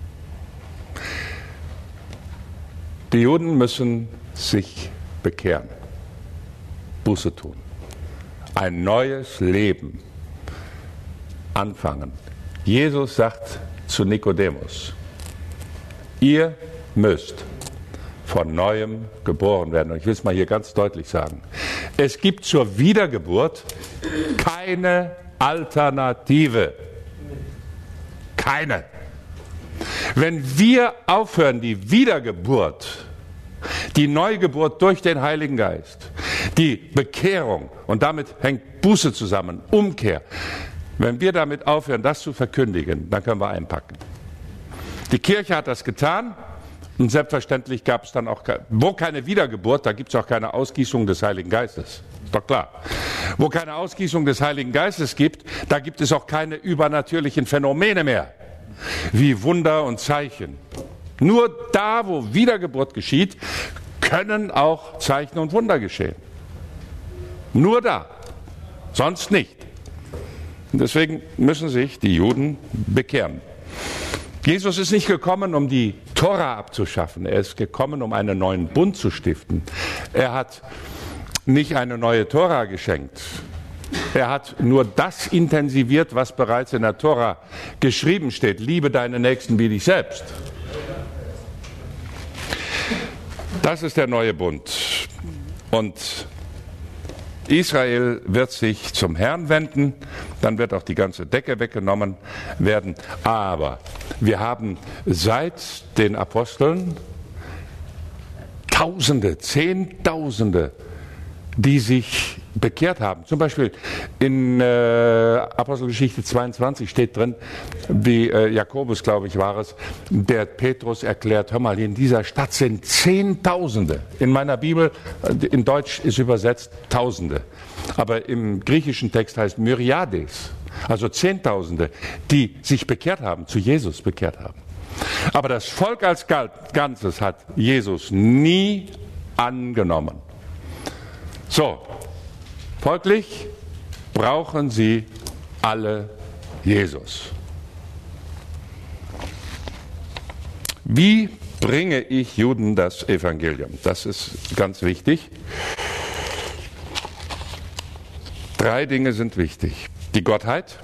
Die Juden müssen sich bekehren, Buße tun, ein neues Leben anfangen. Jesus sagt zu Nikodemus, ihr müsst von Neuem geboren werden. Und ich will es mal hier ganz deutlich sagen. Es gibt zur Wiedergeburt keine Alternative. Keine. Wenn wir aufhören, die Wiedergeburt, die Neugeburt durch den Heiligen Geist, die Bekehrung, und damit hängt Buße zusammen, Umkehr, wenn wir damit aufhören, das zu verkündigen, dann können wir einpacken. Die Kirche hat das getan und selbstverständlich gab es dann auch, wo keine Wiedergeburt, da gibt es auch keine Ausgießung des Heiligen Geistes. Ist doch klar. Wo keine Ausgießung des Heiligen Geistes gibt, da gibt es auch keine übernatürlichen Phänomene mehr, wie Wunder und Zeichen. Nur da, wo Wiedergeburt geschieht, können auch Zeichen und Wunder geschehen. Nur da, sonst nicht. Und deswegen müssen sich die Juden bekehren. Jesus ist nicht gekommen, um die Tora abzuschaffen. Er ist gekommen, um einen neuen Bund zu stiften. Er hat nicht eine neue Tora geschenkt. Er hat nur das intensiviert, was bereits in der Tora geschrieben steht. Liebe deinen Nächsten wie dich selbst. Das ist der neue Bund. Und Israel wird sich zum Herrn wenden, dann wird auch die ganze Decke weggenommen werden. Aber wir haben seit den Aposteln Tausende, Zehntausende, die sich bekehrt haben. Zum Beispiel in äh, Apostelgeschichte zweiundzwanzig steht drin, wie äh, Jakobus, glaube ich, war es, der Petrus erklärt, hör mal, in dieser Stadt sind Zehntausende. In meiner Bibel, in Deutsch ist übersetzt Tausende. Aber im griechischen Text heißt Myriades, also Zehntausende, die sich bekehrt haben, zu Jesus bekehrt haben. Aber das Volk als Ganzes hat Jesus nie angenommen. So, folglich brauchen sie alle Jesus. Wie bringe ich Juden das Evangelium? Das ist ganz wichtig. Drei Dinge sind wichtig. Die Gottheit,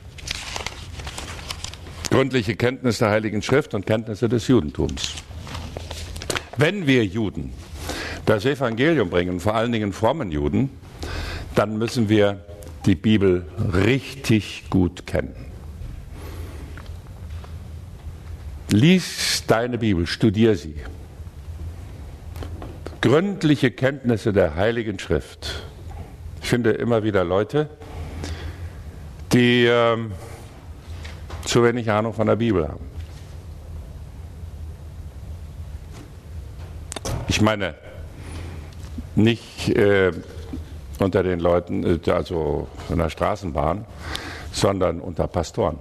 gründliche Kenntnis der Heiligen Schrift und Kenntnisse des Judentums. Wenn wir Juden das Evangelium bringen, vor allen Dingen frommen Juden, dann müssen wir die Bibel richtig gut kennen. Lies deine Bibel, studier sie. Gründliche Kenntnisse der Heiligen Schrift. Ich finde immer wieder Leute, die äh, zu wenig Ahnung von der Bibel haben. Ich meine, nicht äh, unter den Leuten, also in der Straßenbahn, sondern unter Pastoren.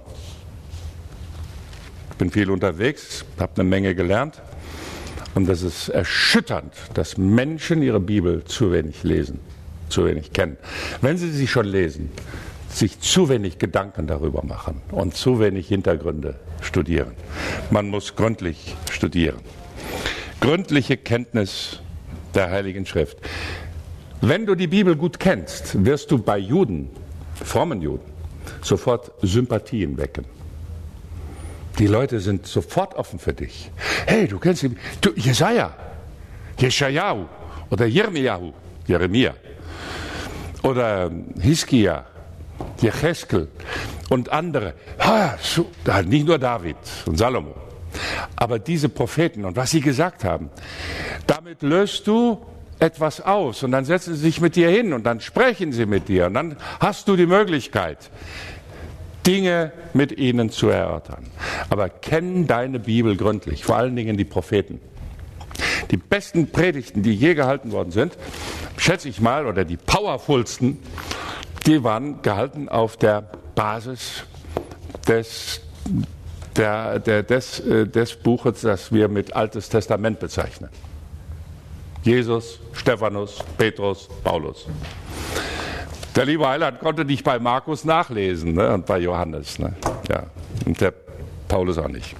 Ich bin viel unterwegs, habe eine Menge gelernt und das ist erschütternd, dass Menschen ihre Bibel zu wenig lesen, zu wenig kennen. Wenn sie sie schon lesen, sich zu wenig Gedanken darüber machen und zu wenig Hintergründe studieren. Man muss gründlich studieren. Gründliche Kenntnis der Heiligen Schrift. Wenn du die Bibel gut kennst, wirst du bei Juden, frommen Juden, sofort Sympathien wecken. Die Leute sind sofort offen für dich. Hey, du kennst ihn, du, Jesaja, Jeschajahu oder Jeremiahu, Jeremia oder Hiskia, Jecheskel und andere. Ha, so, nicht nur David und Salomo, aber diese Propheten und was sie gesagt haben, damit löst du etwas aus und dann setzen sie sich mit dir hin und dann sprechen sie mit dir und dann hast du die Möglichkeit, Dinge mit ihnen zu erörtern. Aber kenn deine Bibel gründlich, vor allen Dingen die Propheten. Die besten Predigten, die je gehalten worden sind, schätze ich mal, oder die powerfulsten, die waren gehalten auf der Basis des, der, der, des, des Buches, das wir mit Altes Testament bezeichnen. Jesus, Stephanus, Petrus, Paulus. Der liebe Heiland konnte nicht bei Markus nachlesen, ne, und bei Johannes. Ne, ja, und der Paulus auch nicht.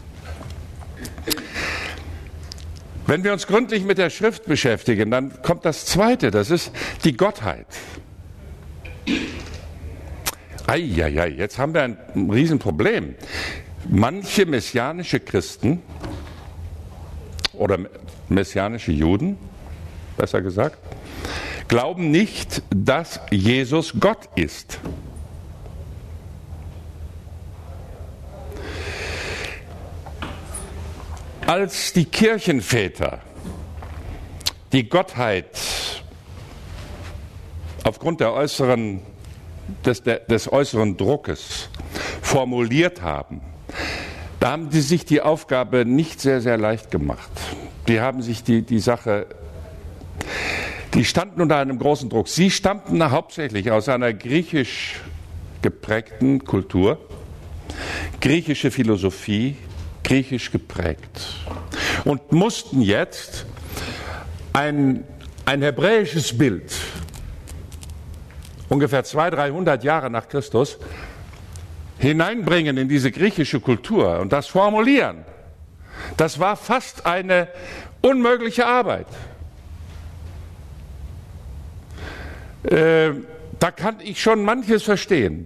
Wenn wir uns gründlich mit der Schrift beschäftigen, dann kommt das Zweite, das ist die Gottheit. Eieiei, jetzt haben wir ein Riesenproblem. Manche messianische Christen oder messianische Juden, besser gesagt, glauben nicht, dass Jesus Gott ist. Als die Kirchenväter die Gottheit aufgrund der äußeren, des, des äußeren Druckes formuliert haben, da haben sie sich die Aufgabe nicht sehr, sehr leicht gemacht. Die haben sich die, die Sache Die standen unter einem großen Druck. Sie stammten hauptsächlich aus einer griechisch geprägten Kultur, griechische Philosophie, griechisch geprägt. Und mussten jetzt ein, ein hebräisches Bild, ungefähr zweihundert, dreihundert Jahre nach Christus, hineinbringen in diese griechische Kultur und das formulieren. Das war fast eine unmögliche Arbeit. Äh, da kann ich schon manches verstehen.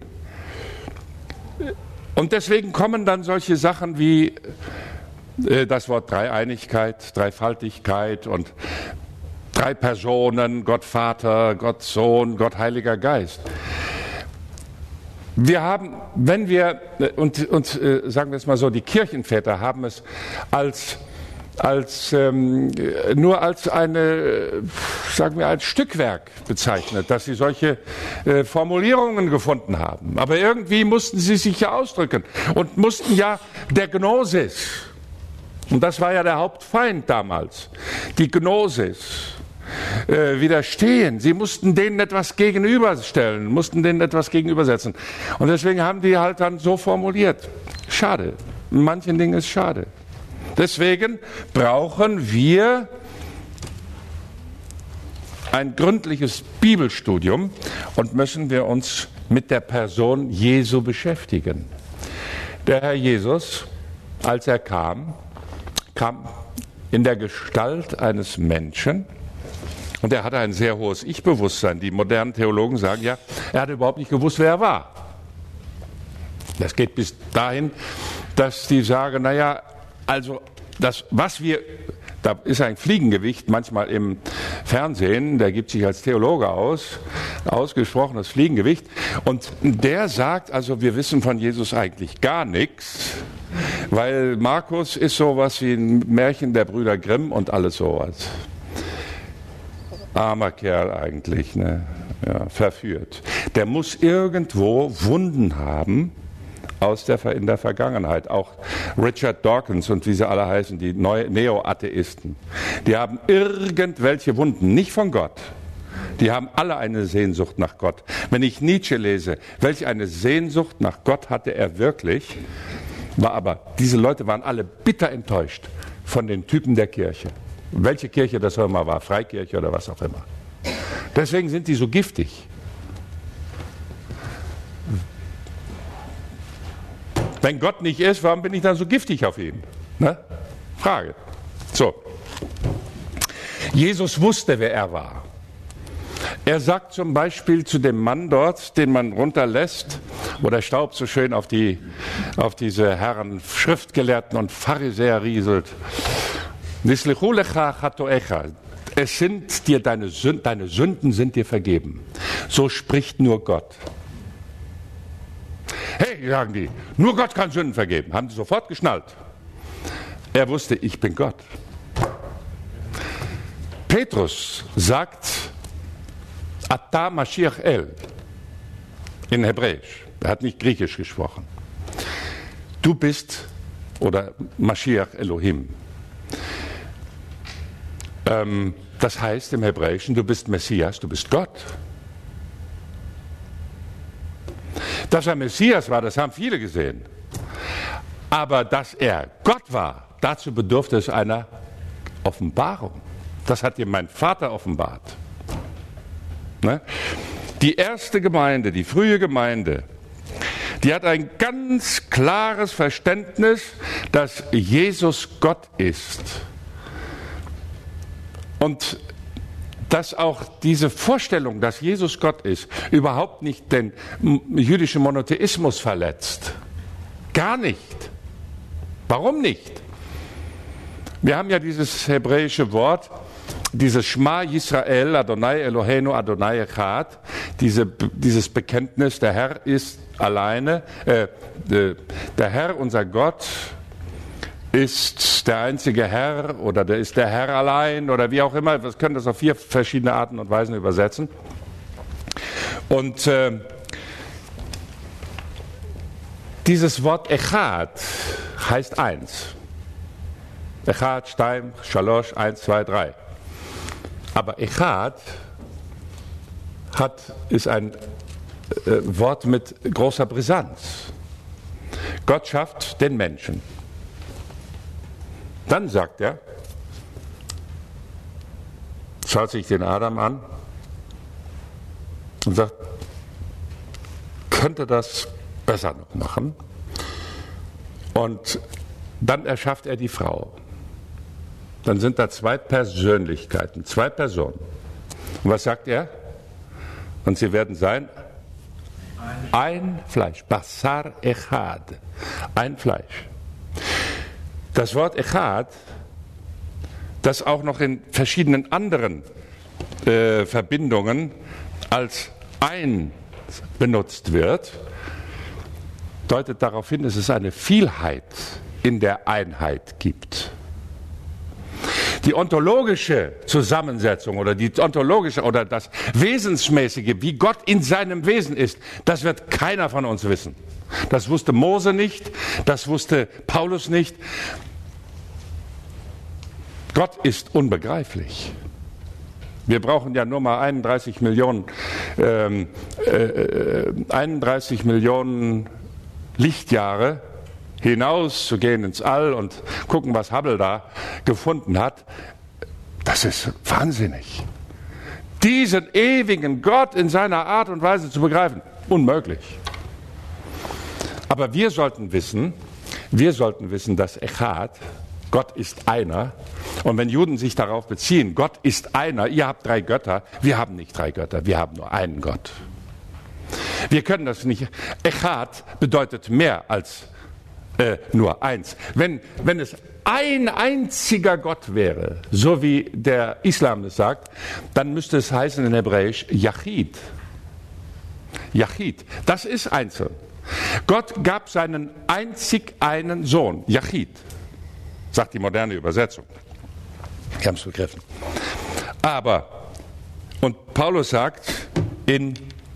Und deswegen kommen dann solche Sachen wie äh, das Wort Dreieinigkeit, Dreifaltigkeit und drei Personen, Gott Vater, Gott Sohn, Gott Heiliger Geist. Wir haben, wenn wir, und, und äh, sagen wir es mal so, die Kirchenväter haben es als als ähm, nur als eine, sagen wir, als Stückwerk bezeichnet, dass sie solche äh, Formulierungen gefunden haben. Aber irgendwie mussten sie sich ja ausdrücken und mussten ja der Gnosis, und das war ja der Hauptfeind damals, die Gnosis, äh, widerstehen. Sie mussten denen etwas gegenüberstellen, mussten denen etwas gegenübersetzen. Und deswegen haben die halt dann so formuliert. Schade. In manchen Dingen ist schade. Deswegen brauchen wir ein gründliches Bibelstudium und müssen wir uns mit der Person Jesu beschäftigen. Der Herr Jesus, als er kam, kam in der Gestalt eines Menschen und er hatte ein sehr hohes Ich-Bewusstsein. Die modernen Theologen sagen ja, er hatte überhaupt nicht gewusst, wer er war. Das geht bis dahin, dass die sagen, naja, also das, was wir, da ist ein Fliegengewicht manchmal im Fernsehen, der gibt sich als Theologe aus, ausgesprochenes Fliegengewicht, und der sagt, also wir wissen von Jesus eigentlich gar nichts, weil Markus ist sowas wie ein Märchen der Brüder Grimm und alles sowas. Armer Kerl eigentlich, ne? Ja, verführt. Der muss irgendwo Wunden haben, aus der, in der Vergangenheit. Auch Richard Dawkins und wie sie alle heißen, die Neo-Atheisten, die haben irgendwelche Wunden, nicht von Gott. Die haben alle eine Sehnsucht nach Gott. Wenn ich Nietzsche lese, welche eine Sehnsucht nach Gott hatte er wirklich, war aber, diese Leute waren alle bitter enttäuscht von den Typen der Kirche. Welche Kirche das auch immer war, Freikirche oder was auch immer. Deswegen sind die so giftig. Wenn Gott nicht ist, warum bin ich dann so giftig auf ihn? Ne? Frage. So. Jesus wusste, wer er war. Er sagt zum Beispiel zu dem Mann dort, den man runterlässt wo der Staub so schön auf, die, auf diese Herren Schriftgelehrten und Pharisäer rieselt. Nislichu lecha chatoecha. Es sind dir deine Sünden, deine Sünden sind dir vergeben. So spricht nur Gott. Hey, sagen die, nur Gott kann Sünden vergeben. Haben sie sofort geschnallt. Er wusste, ich bin Gott. Petrus sagt, Ata Mashiach El, in Hebräisch. Er hat nicht Griechisch gesprochen. Du bist, oder Mashiach Elohim. Ähm, das heißt im Hebräischen, du bist Messias, du bist Gott. Dass er Messias war, das haben viele gesehen. Aber dass er Gott war, dazu bedurfte es einer Offenbarung. Das hat dir mein Vater offenbart. Ne? Die erste Gemeinde, die frühe Gemeinde, die hat ein ganz klares Verständnis, dass Jesus Gott ist. Und dass auch diese Vorstellung, dass Jesus Gott ist, überhaupt nicht den jüdischen Monotheismus verletzt. Gar nicht. Warum nicht? Wir haben ja dieses hebräische Wort, dieses Shema Yisrael, Adonai Eloheinu, Adonai Echad, diese, dieses Bekenntnis, der Herr ist alleine, äh, der Herr, unser Gott, ist der einzige Herr oder der ist der Herr allein oder wie auch immer. Wir können das auf vier verschiedene Arten und Weisen übersetzen. Und äh, dieses Wort Echad heißt eins. Echad, Stein, Shalosh, eins, zwei, drei. Aber Echad hat, ist ein äh, Wort mit großer Brisanz. Gott schafft den Menschen. Dann sagt er, schaut sich den Adam an und sagt, könnte das besser noch machen? Und dann erschafft er die Frau. Dann sind da zwei Persönlichkeiten, zwei Personen. Und was sagt er? Und sie werden sein ein Fleisch, Basar Echad, ein Fleisch. Das Wort Echad, das auch noch in verschiedenen anderen äh, Verbindungen als ein benutzt wird, deutet darauf hin, dass es eine Vielheit in der Einheit gibt. Die ontologische Zusammensetzung oder die ontologische oder das Wesensmäßige, wie Gott in seinem Wesen ist, das wird keiner von uns wissen. Das wusste Mose nicht, das wusste Paulus nicht. Gott ist unbegreiflich. Wir brauchen ja nur mal einunddreißig Millionen, ähm, äh, einunddreißig Millionen Lichtjahre hinaus zu gehen ins All und gucken, was Hubble da gefunden hat. Das ist wahnsinnig. Diesen ewigen Gott in seiner Art und Weise zu begreifen, unmöglich. Aber wir sollten wissen, wir sollten wissen, dass Echad, Gott ist einer. Und wenn Juden sich darauf beziehen, Gott ist einer, ihr habt drei Götter, wir haben nicht drei Götter, wir haben nur einen Gott. Wir können das nicht. Echad bedeutet mehr als äh, nur eins. Wenn, wenn es ein einziger Gott wäre, so wie der Islam es sagt, dann müsste es heißen in Hebräisch Yachid. Yachid, das ist einzeln. Gott gab seinen einzig einen Sohn, Yachid, sagt die moderne Übersetzung. Ich habe es begriffen. Aber, und Paulus sagt in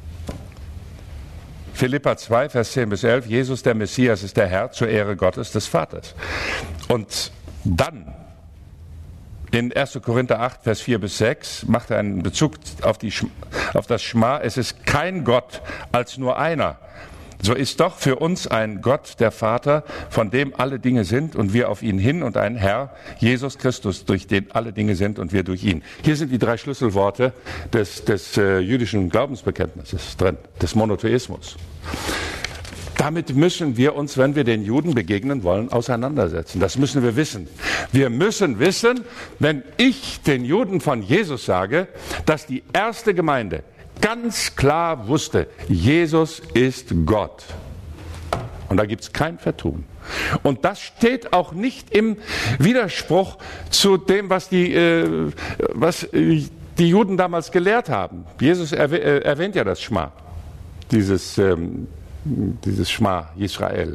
Philipper zwei, Vers zehn bis elf, Jesus der Messias ist der Herr zur Ehre Gottes des Vaters. Und dann in erster Korinther acht, Vers vier bis sechs macht er einen Bezug auf, die, auf das Schma. Es ist kein Gott als nur einer. So ist doch für uns ein Gott, der Vater, von dem alle Dinge sind und wir auf ihn hin und ein Herr, Jesus Christus, durch den alle Dinge sind und wir durch ihn. Hier sind die drei Schlüsselworte des, des äh, jüdischen Glaubensbekenntnisses drin, des Monotheismus. Damit müssen wir uns, wenn wir den Juden begegnen wollen, auseinandersetzen. Das müssen wir wissen. Wir müssen wissen, wenn ich den Juden von Jesus sage, dass die erste Gemeinde ganz klar wusste, Jesus ist Gott. Und da gibt es kein Vertun. Und das steht auch nicht im Widerspruch zu dem, was die, äh, was die Juden damals gelehrt haben. Jesus erwäh- äh, erwähnt ja das Schma, dieses, ähm, dieses Schma Israel.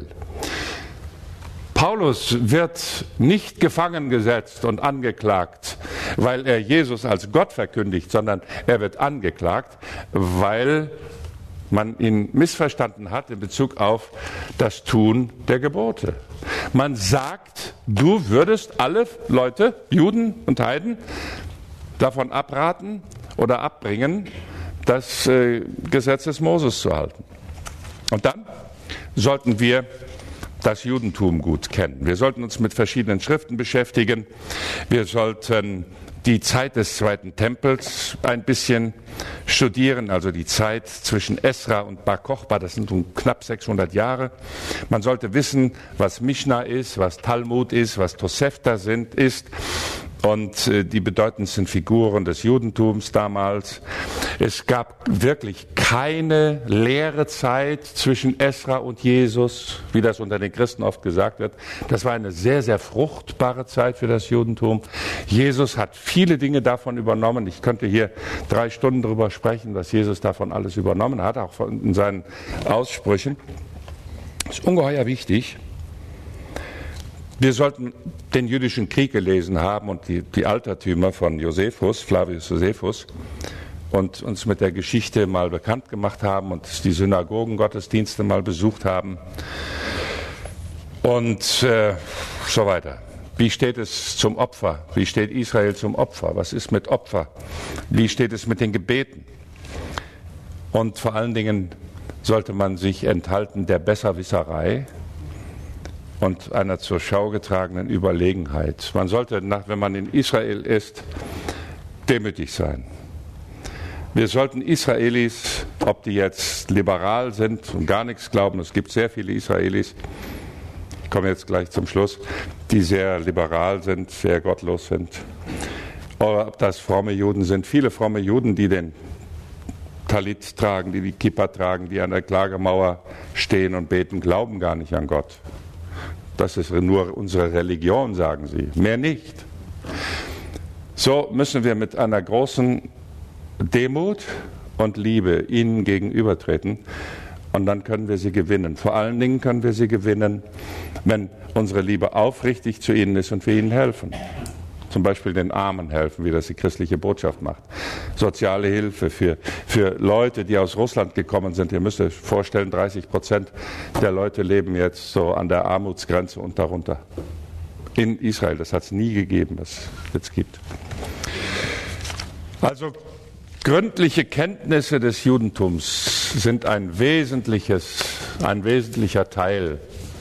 Paulus wird nicht gefangen gesetzt und angeklagt, weil er Jesus als Gott verkündigt, sondern er wird angeklagt, weil man ihn missverstanden hat in Bezug auf das Tun der Gebote. Man sagt, du würdest alle Leute, Juden und Heiden, davon abraten oder abbringen, das äh, Gesetz des Moses zu halten. Und dann sollten wir das Judentum gut kennen. Wir sollten uns mit verschiedenen Schriften beschäftigen. Wir sollten die Zeit des Zweiten Tempels ein bisschen studieren, also die Zeit zwischen Esra und Bar Kochba, das sind um knapp sechshundert Jahre. Man sollte wissen, was Mishnah ist, was Talmud ist, was Tosefta sind, ist. Und äh, die bedeutendsten Figuren des Judentums damals. Es gab wirklich keine leere Zeit zwischen Esra und Jesus, wie das unter den Christen oft gesagt wird. Das war eine sehr, sehr fruchtbare Zeit für das Judentum. Jesus hat viele Dinge davon übernommen. Ich könnte hier drei Stunden darüber sprechen, was Jesus davon alles übernommen hat, auch in seinen Aussprüchen. Das ist ungeheuer wichtig. Wir sollten den jüdischen Krieg gelesen haben und die, die Altertümer von Josephus, Flavius Josephus, und uns mit der Geschichte mal bekannt gemacht haben und die Synagogengottesdienste mal besucht haben und äh, so weiter. Wie steht es zum Opfer? Wie steht Israel zum Opfer? Was ist mit Opfer? Wie steht es mit den Gebeten? Und vor allen Dingen sollte man sich enthalten der Besserwisserei und einer zur Schau getragenen Überlegenheit. Man sollte, wenn man in Israel ist, demütig sein. Wir sollten Israelis, ob die jetzt liberal sind und gar nichts glauben, es gibt sehr viele Israelis, ich komme jetzt gleich zum Schluss, die sehr liberal sind, sehr gottlos sind, oder ob das fromme Juden sind. Viele fromme Juden, die den Talit tragen, die die Kippa tragen, die an der Klagemauer stehen und beten, glauben gar nicht an Gott. Das ist nur unsere Religion, sagen sie, mehr nicht. So müssen wir mit einer großen Demut und Liebe ihnen gegenübertreten und dann können wir sie gewinnen. Vor allen Dingen können wir sie gewinnen, wenn unsere Liebe aufrichtig zu ihnen ist und wir ihnen helfen. Zum Beispiel den Armen helfen, wie das die christliche Botschaft macht. Soziale Hilfe für, für Leute, die aus Russland gekommen sind. Ihr müsst euch vorstellen, dreißig Prozent der Leute leben jetzt so an der Armutsgrenze und darunter. In Israel, das hat es nie gegeben, was es jetzt gibt. Also gründliche Kenntnisse des Judentums sind ein wesentliches, ein wesentlicher Teil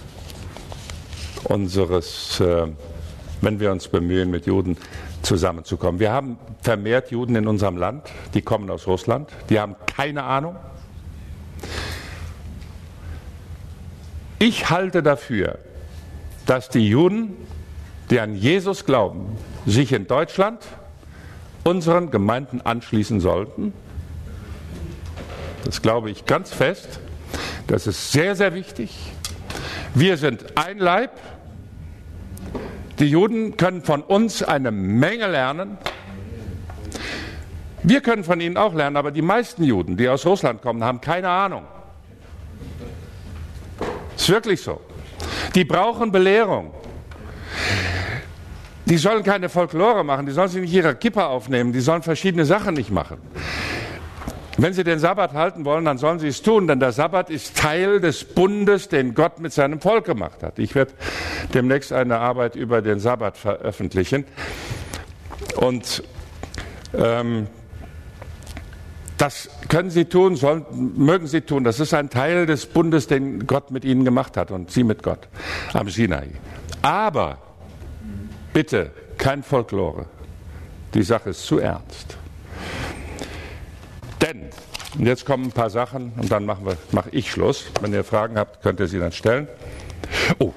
unseres äh, wenn wir uns bemühen, mit Juden zusammenzukommen. Wir haben vermehrt Juden in unserem Land, die kommen aus Russland, die haben keine Ahnung. Ich halte dafür, dass die Juden, die an Jesus glauben, sich in Deutschland unseren Gemeinden anschließen sollten. Das glaube ich ganz fest. Das ist sehr, sehr wichtig. Wir sind ein Leib. Die Juden können von uns eine Menge lernen. Wir können von ihnen auch lernen, aber die meisten Juden, die aus Russland kommen, haben keine Ahnung. Ist wirklich so. Die brauchen Belehrung. Die sollen keine Folklore machen, die sollen sich nicht ihre Kippa aufnehmen, die sollen verschiedene Sachen nicht machen. Wenn sie den Sabbat halten wollen, dann sollen sie es tun, denn der Sabbat ist Teil des Bundes, den Gott mit seinem Volk gemacht hat. Ich werde demnächst eine Arbeit über den Sabbat veröffentlichen. Und ähm, das können sie tun, sollen, mögen sie tun. Das ist ein Teil des Bundes, den Gott mit ihnen gemacht hat und sie mit Gott am Sinai. Aber bitte kein Folklore. Die Sache ist zu ernst. Denn, und jetzt kommen ein paar Sachen und dann machen wir, mache ich Schluss. Wenn ihr Fragen habt, könnt ihr sie dann stellen. Oh.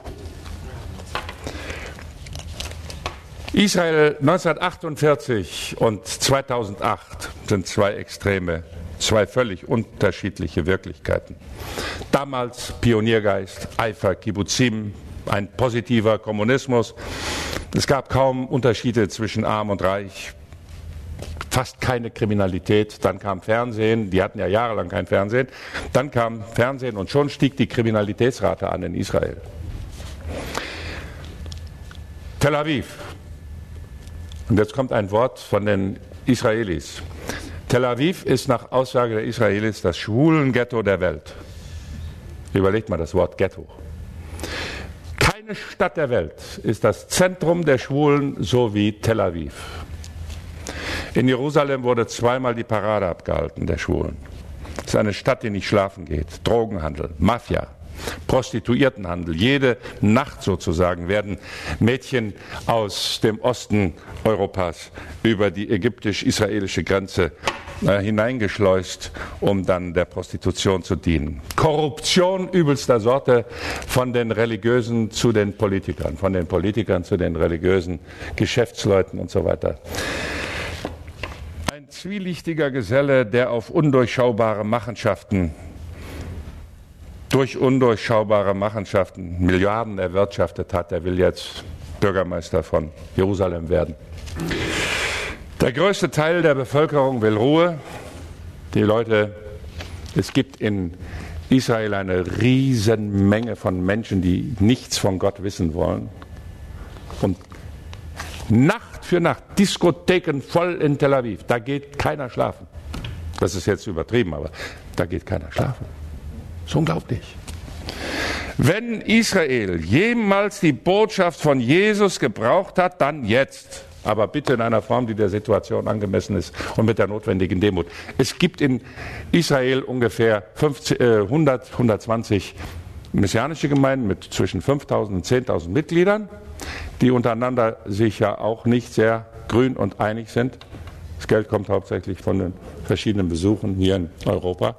Israel neunzehnhundertachtundvierzig und zweitausendacht sind zwei Extreme Zwei völlig unterschiedliche Wirklichkeiten. Damals Pioniergeist, Eifer, Kibbuzim, ein positiver Kommunismus. Es gab kaum Unterschiede zwischen Arm und Reich, fast keine Kriminalität. Dann kam Fernsehen, die hatten ja jahrelang kein Fernsehen. Dann kam Fernsehen und schon stieg die Kriminalitätsrate an in Israel. Tel Aviv. Und jetzt kommt ein Wort von den Israelis. Tel Aviv ist nach Aussage der Israelis das Schwulenghetto der Welt. Überlegt mal das Wort Ghetto. Keine Stadt der Welt ist das Zentrum der Schwulen so wie Tel Aviv. In Jerusalem wurde zweimal die Parade abgehalten der Schwulen. Es ist eine Stadt, die nicht schlafen geht. Drogenhandel, Mafia, Prostituiertenhandel. Jede Nacht sozusagen werden Mädchen aus dem Osten Europas über die ägyptisch-israelische Grenze äh, hineingeschleust, um dann der Prostitution zu dienen. Korruption übelster Sorte von den Religiösen zu den Politikern, von den Politikern zu den religiösen Geschäftsleuten und so weiter. Ein zwielichtiger Geselle, der auf undurchschaubare Machenschaften durch undurchschaubare Machenschaften Milliarden erwirtschaftet hat, der will jetzt Bürgermeister von Jerusalem werden. Der größte Teil der Bevölkerung will Ruhe. Die Leute, es gibt in Israel eine Riesenmenge von Menschen, die nichts von Gott wissen wollen. Und Nacht für Nacht, Diskotheken voll in Tel Aviv, da geht keiner schlafen. Das ist jetzt übertrieben, aber da geht keiner schlafen. Das ist unglaublich. Wenn Israel jemals die Botschaft von Jesus gebraucht hat, dann jetzt. Aber bitte in einer Form, die der Situation angemessen ist und mit der notwendigen Demut. Es gibt in Israel ungefähr hundert, hundertzwanzig messianische Gemeinden mit zwischen fünftausend und zehntausend Mitgliedern, die untereinander sich ja auch nicht sehr grün und einig sind. Das Geld kommt hauptsächlich von den verschiedenen Besuchen hier in Europa.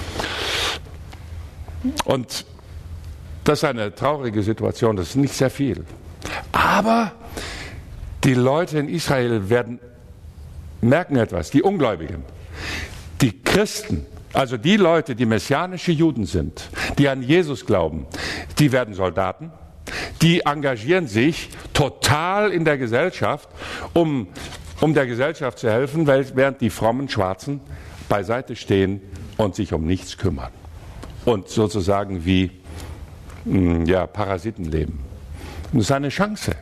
Und das ist eine traurige Situation, das ist nicht sehr viel. Aber die Leute in Israel werden merken etwas, die Ungläubigen, die Christen, also die Leute, die messianische Juden sind, die an Jesus glauben, die werden Soldaten, die engagieren sich total in der Gesellschaft, um, um der Gesellschaft zu helfen, während die frommen Schwarzen beiseite stehen und sich um nichts kümmern. Und sozusagen wie ja, Parasiten leben. Und das ist eine Chance.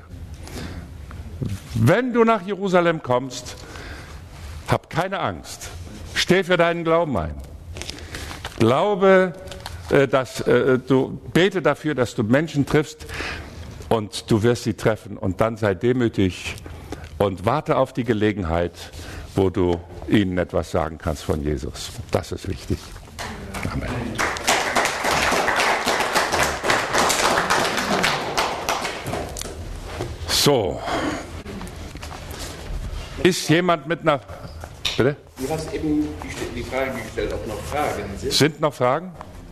Wenn du nach Jerusalem kommst, hab keine Angst. Steh für deinen Glauben ein. Glaube, dass du bete dafür, dass du Menschen triffst und du wirst sie treffen. Und dann sei demütig und warte auf die Gelegenheit, wo du ihnen etwas sagen kannst von Jesus. Das ist wichtig. Amen. So, ist jemand mit einer... Bitte? Du hast eben die Frage gestellt, ob noch Fragen sind. Sind noch Fragen?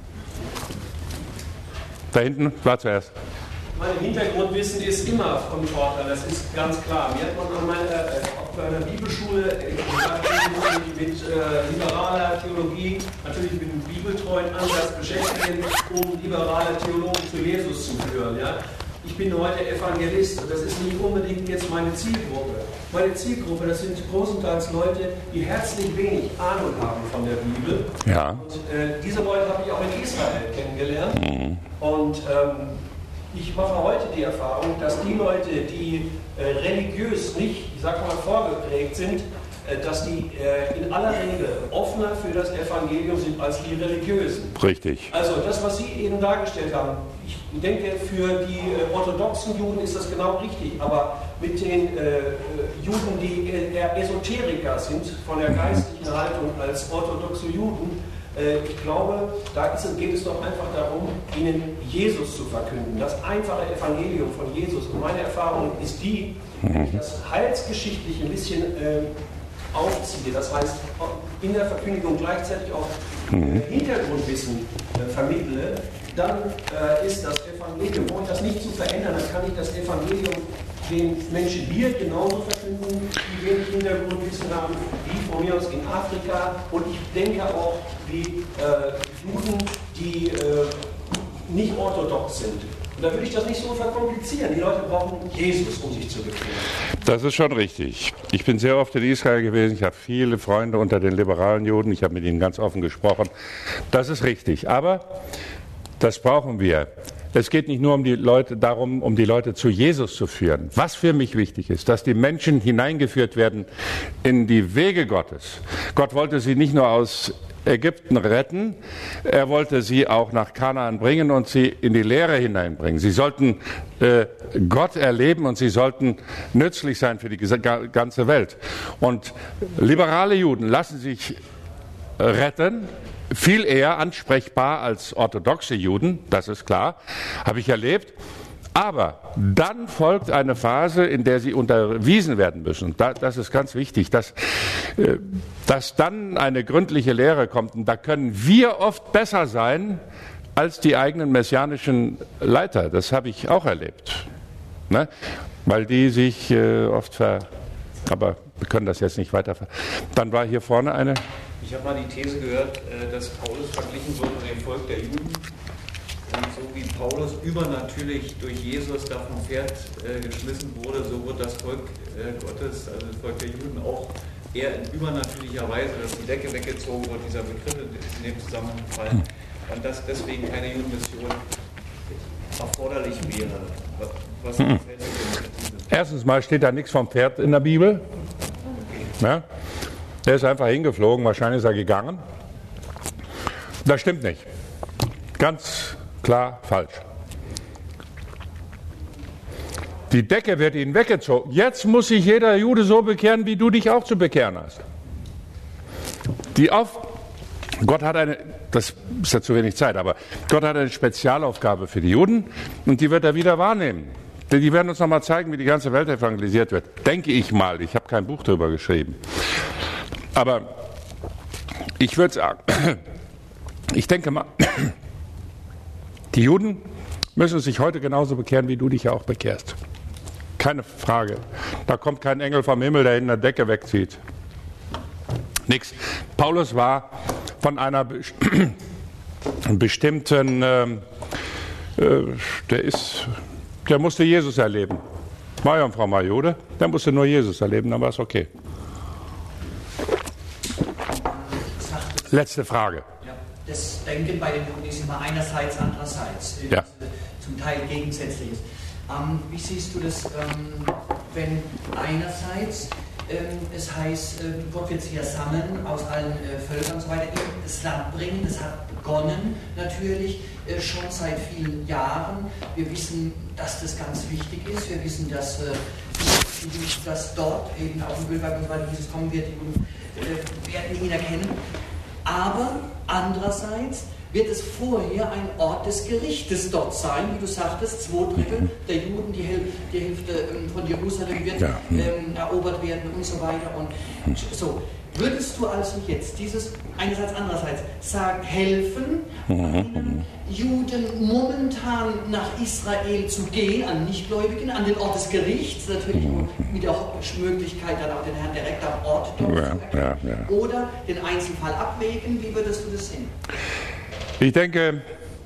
Da hinten war zuerst. Mein Hintergrundwissen ist immer von Vorteil, das ist ganz klar. Mir hat man an meiner, äh, auch bei einer Bibelschule gesagt, mit äh, liberaler Theologie, natürlich mit einem bibeltreuen Ansatz beschäftigen, um liberale Theologen zu Jesus zu führen. Ja? Ich bin heute Evangelist und das ist nicht unbedingt jetzt meine Zielgruppe. Meine Zielgruppe, das sind großenteils Leute, die herzlich wenig Ahnung haben von der Bibel. Ja. Und äh, diese Leute habe ich auch in Israel kennengelernt. Mhm. Und ähm, ich mache heute die Erfahrung, dass die Leute, die äh, religiös nicht, ich sag mal, vorgeprägt sind, äh, dass die äh, in aller Regel offener für das Evangelium sind als die Religiösen. Richtig. Also das, was Sie eben dargestellt haben, ich denke, für die äh, orthodoxen Juden ist das genau richtig, aber mit den äh, Juden, die eher Esoteriker sind, von der geistlichen Haltung als orthodoxe Juden, äh, ich glaube, da ist, geht es doch einfach darum, ihnen Jesus zu verkünden, das einfache Evangelium von Jesus. Und meine Erfahrung ist die, wenn ich das heilsgeschichtlich ein bisschen äh, aufziehe, das heißt in der Verkündigung gleichzeitig auch äh, Hintergrundwissen äh, vermittle, dann äh, ist das Evangelium, um das nicht zu verändern, dann kann ich das Evangelium den Menschen hier genauso verkünden Juden, die wenig Hintergrundwissen haben, wie von mir aus in Afrika und ich denke auch wie äh, Juden, die äh, nicht orthodox sind. Und da würde ich das nicht so verkomplizieren. Die Leute brauchen Jesus, um sich zu bekehren. Das ist schon richtig. Ich bin sehr oft in Israel gewesen. Ich habe viele Freunde unter den liberalen Juden. Ich habe mit ihnen ganz offen gesprochen. Das ist richtig. Aber das brauchen wir. Es geht nicht nur um die Leute, darum, um die Leute zu Jesus zu führen. Was für mich wichtig ist, dass die Menschen hineingeführt werden in die Wege Gottes. Gott wollte sie nicht nur aus Ägypten retten, er wollte sie auch nach Kanaan bringen und sie in die Lehre hineinbringen. Sie sollten äh, Gott erleben und sie sollten nützlich sein für die ganze Welt. Und liberale Juden lassen sich retten, viel eher ansprechbar als orthodoxe Juden, das ist klar, habe ich erlebt. Aber dann folgt eine Phase, in der sie unterwiesen werden müssen. Das ist ganz wichtig, dass, dass dann eine gründliche Lehre kommt. Und da können wir oft besser sein als die eigenen messianischen Leiter. Das habe ich auch erlebt. Ne? Weil die sich oft ver... Aber wir können das jetzt nicht weiter ver... Dann war hier vorne eine... Ich habe mal die These gehört, dass Paulus verglichen wurde mit dem Volk der Juden. Und so wie Paulus übernatürlich durch Jesus da vom Pferd äh, geschmissen wurde, so wird das Volk äh, Gottes, also das Volk der Juden, auch eher in übernatürlicher Weise, dass die Decke weggezogen wird, dieser Begriff in dem Zusammenhang fallen. Und dass deswegen keine Judenmission erforderlich wäre. Was mhm. Erstens mal steht da nichts vom Pferd in der Bibel. Okay. Ja? Der ist einfach hingeflogen, wahrscheinlich ist er gegangen. Das stimmt nicht. Ganz klar falsch. Die Decke wird ihnen weggezogen. Jetzt muss sich jeder Jude so bekehren, wie du dich auch zu bekehren hast. Die Auf Gott hat eine, das ist ja zu wenig Zeit, aber Gott hat eine Spezialaufgabe für die Juden und die wird er wieder wahrnehmen. Denn die werden uns nochmal zeigen, wie die ganze Welt evangelisiert wird. Denke ich mal. Ich habe kein Buch darüber geschrieben. Aber ich würde sagen, ich denke mal, die Juden müssen sich heute genauso bekehren, wie du dich ja auch bekehrst. Keine Frage. Da kommt kein Engel vom Himmel, der in der Decke wegzieht. Nix. Paulus war von einer bestimmten, äh, äh, der ist, der musste Jesus erleben. War ja Frau Jude, der musste nur Jesus erleben, dann war es okay. Letzte Frage. Das Denken bei den Juden ist immer einerseits, andererseits. Ja. Zum Teil Gegensätzliches. Ähm, wie siehst du das, ähm, wenn einerseits ähm, es heißt, äh, Gott wird sie ja sammeln aus allen äh, Völkern und so weiter, in das Land bringen, das hat begonnen natürlich äh, schon seit vielen Jahren. Wir wissen, dass das ganz wichtig ist. Wir wissen, dass, äh, dass dort eben auf dem Ölberg und so weiter Jesus kommen wird, die Juden äh, werden ihn erkennen. Aber andererseits wird es vorher ein Ort des Gerichtes dort sein, wie du sagtest, zwei Drittel der Juden, die, Häl die Hälfte ähm, von Jerusalem wird ja. ähm, erobert werden und so weiter. Und so, würdest du also jetzt dieses einerseits, andererseits sagen, helfen, einen Juden momentan nach Israel zu gehen, an Nichtgläubigen, an den Ort des Gerichts, natürlich mit der Möglichkeit, dann auch den Herrn direkt am Ort dort ja, zu erkennen, ja, ja. oder den Einzelfall abwägen, wie würdest du das sehen? Ich denke,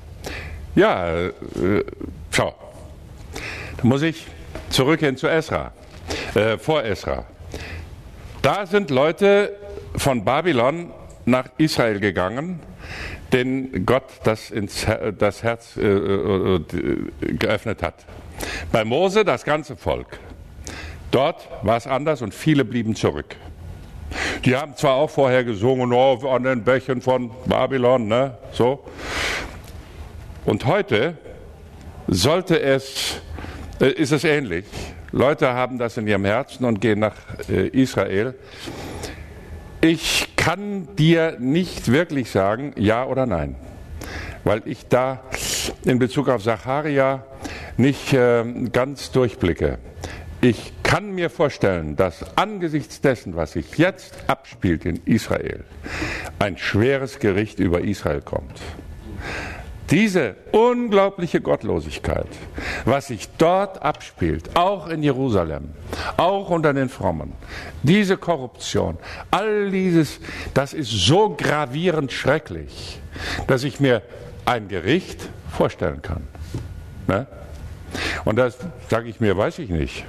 ja, äh, schau, da muss ich zurückgehen zu Esra, äh, vor Esra. Da sind Leute von Babylon nach Israel gegangen, denen Gott das, ins Her das Herz äh, äh, geöffnet hat. Bei Mose das ganze Volk. Dort war es anders und viele blieben zurück. Die haben zwar auch vorher gesungen, oh, an den Bächen von Babylon, ne, so. Und heute sollte es, äh, ist es ähnlich. Leute haben das in ihrem Herzen und gehen nach äh, Israel. Ich kann dir nicht wirklich sagen, ja oder nein, weil ich da in Bezug auf Zacharia nicht äh, ganz durchblicke. Ich kann mir vorstellen, dass angesichts dessen, was sich jetzt abspielt in Israel, ein schweres Gericht über Israel kommt. Diese unglaubliche Gottlosigkeit, was sich dort abspielt, auch in Jerusalem, auch unter den Frommen. Diese Korruption, all dieses, das ist so gravierend schrecklich, dass ich mir ein Gericht vorstellen kann. Ne? Und das sage ich mir, weiß ich nicht.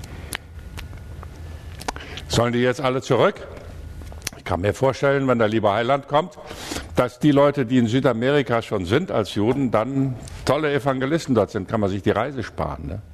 Sollen die jetzt alle zurück? Ich kann mir vorstellen, wenn der liebe Heiland kommt, dass die Leute, die in Südamerika schon sind als Juden, dann tolle Evangelisten dort sind, kann man sich die Reise sparen. Ne?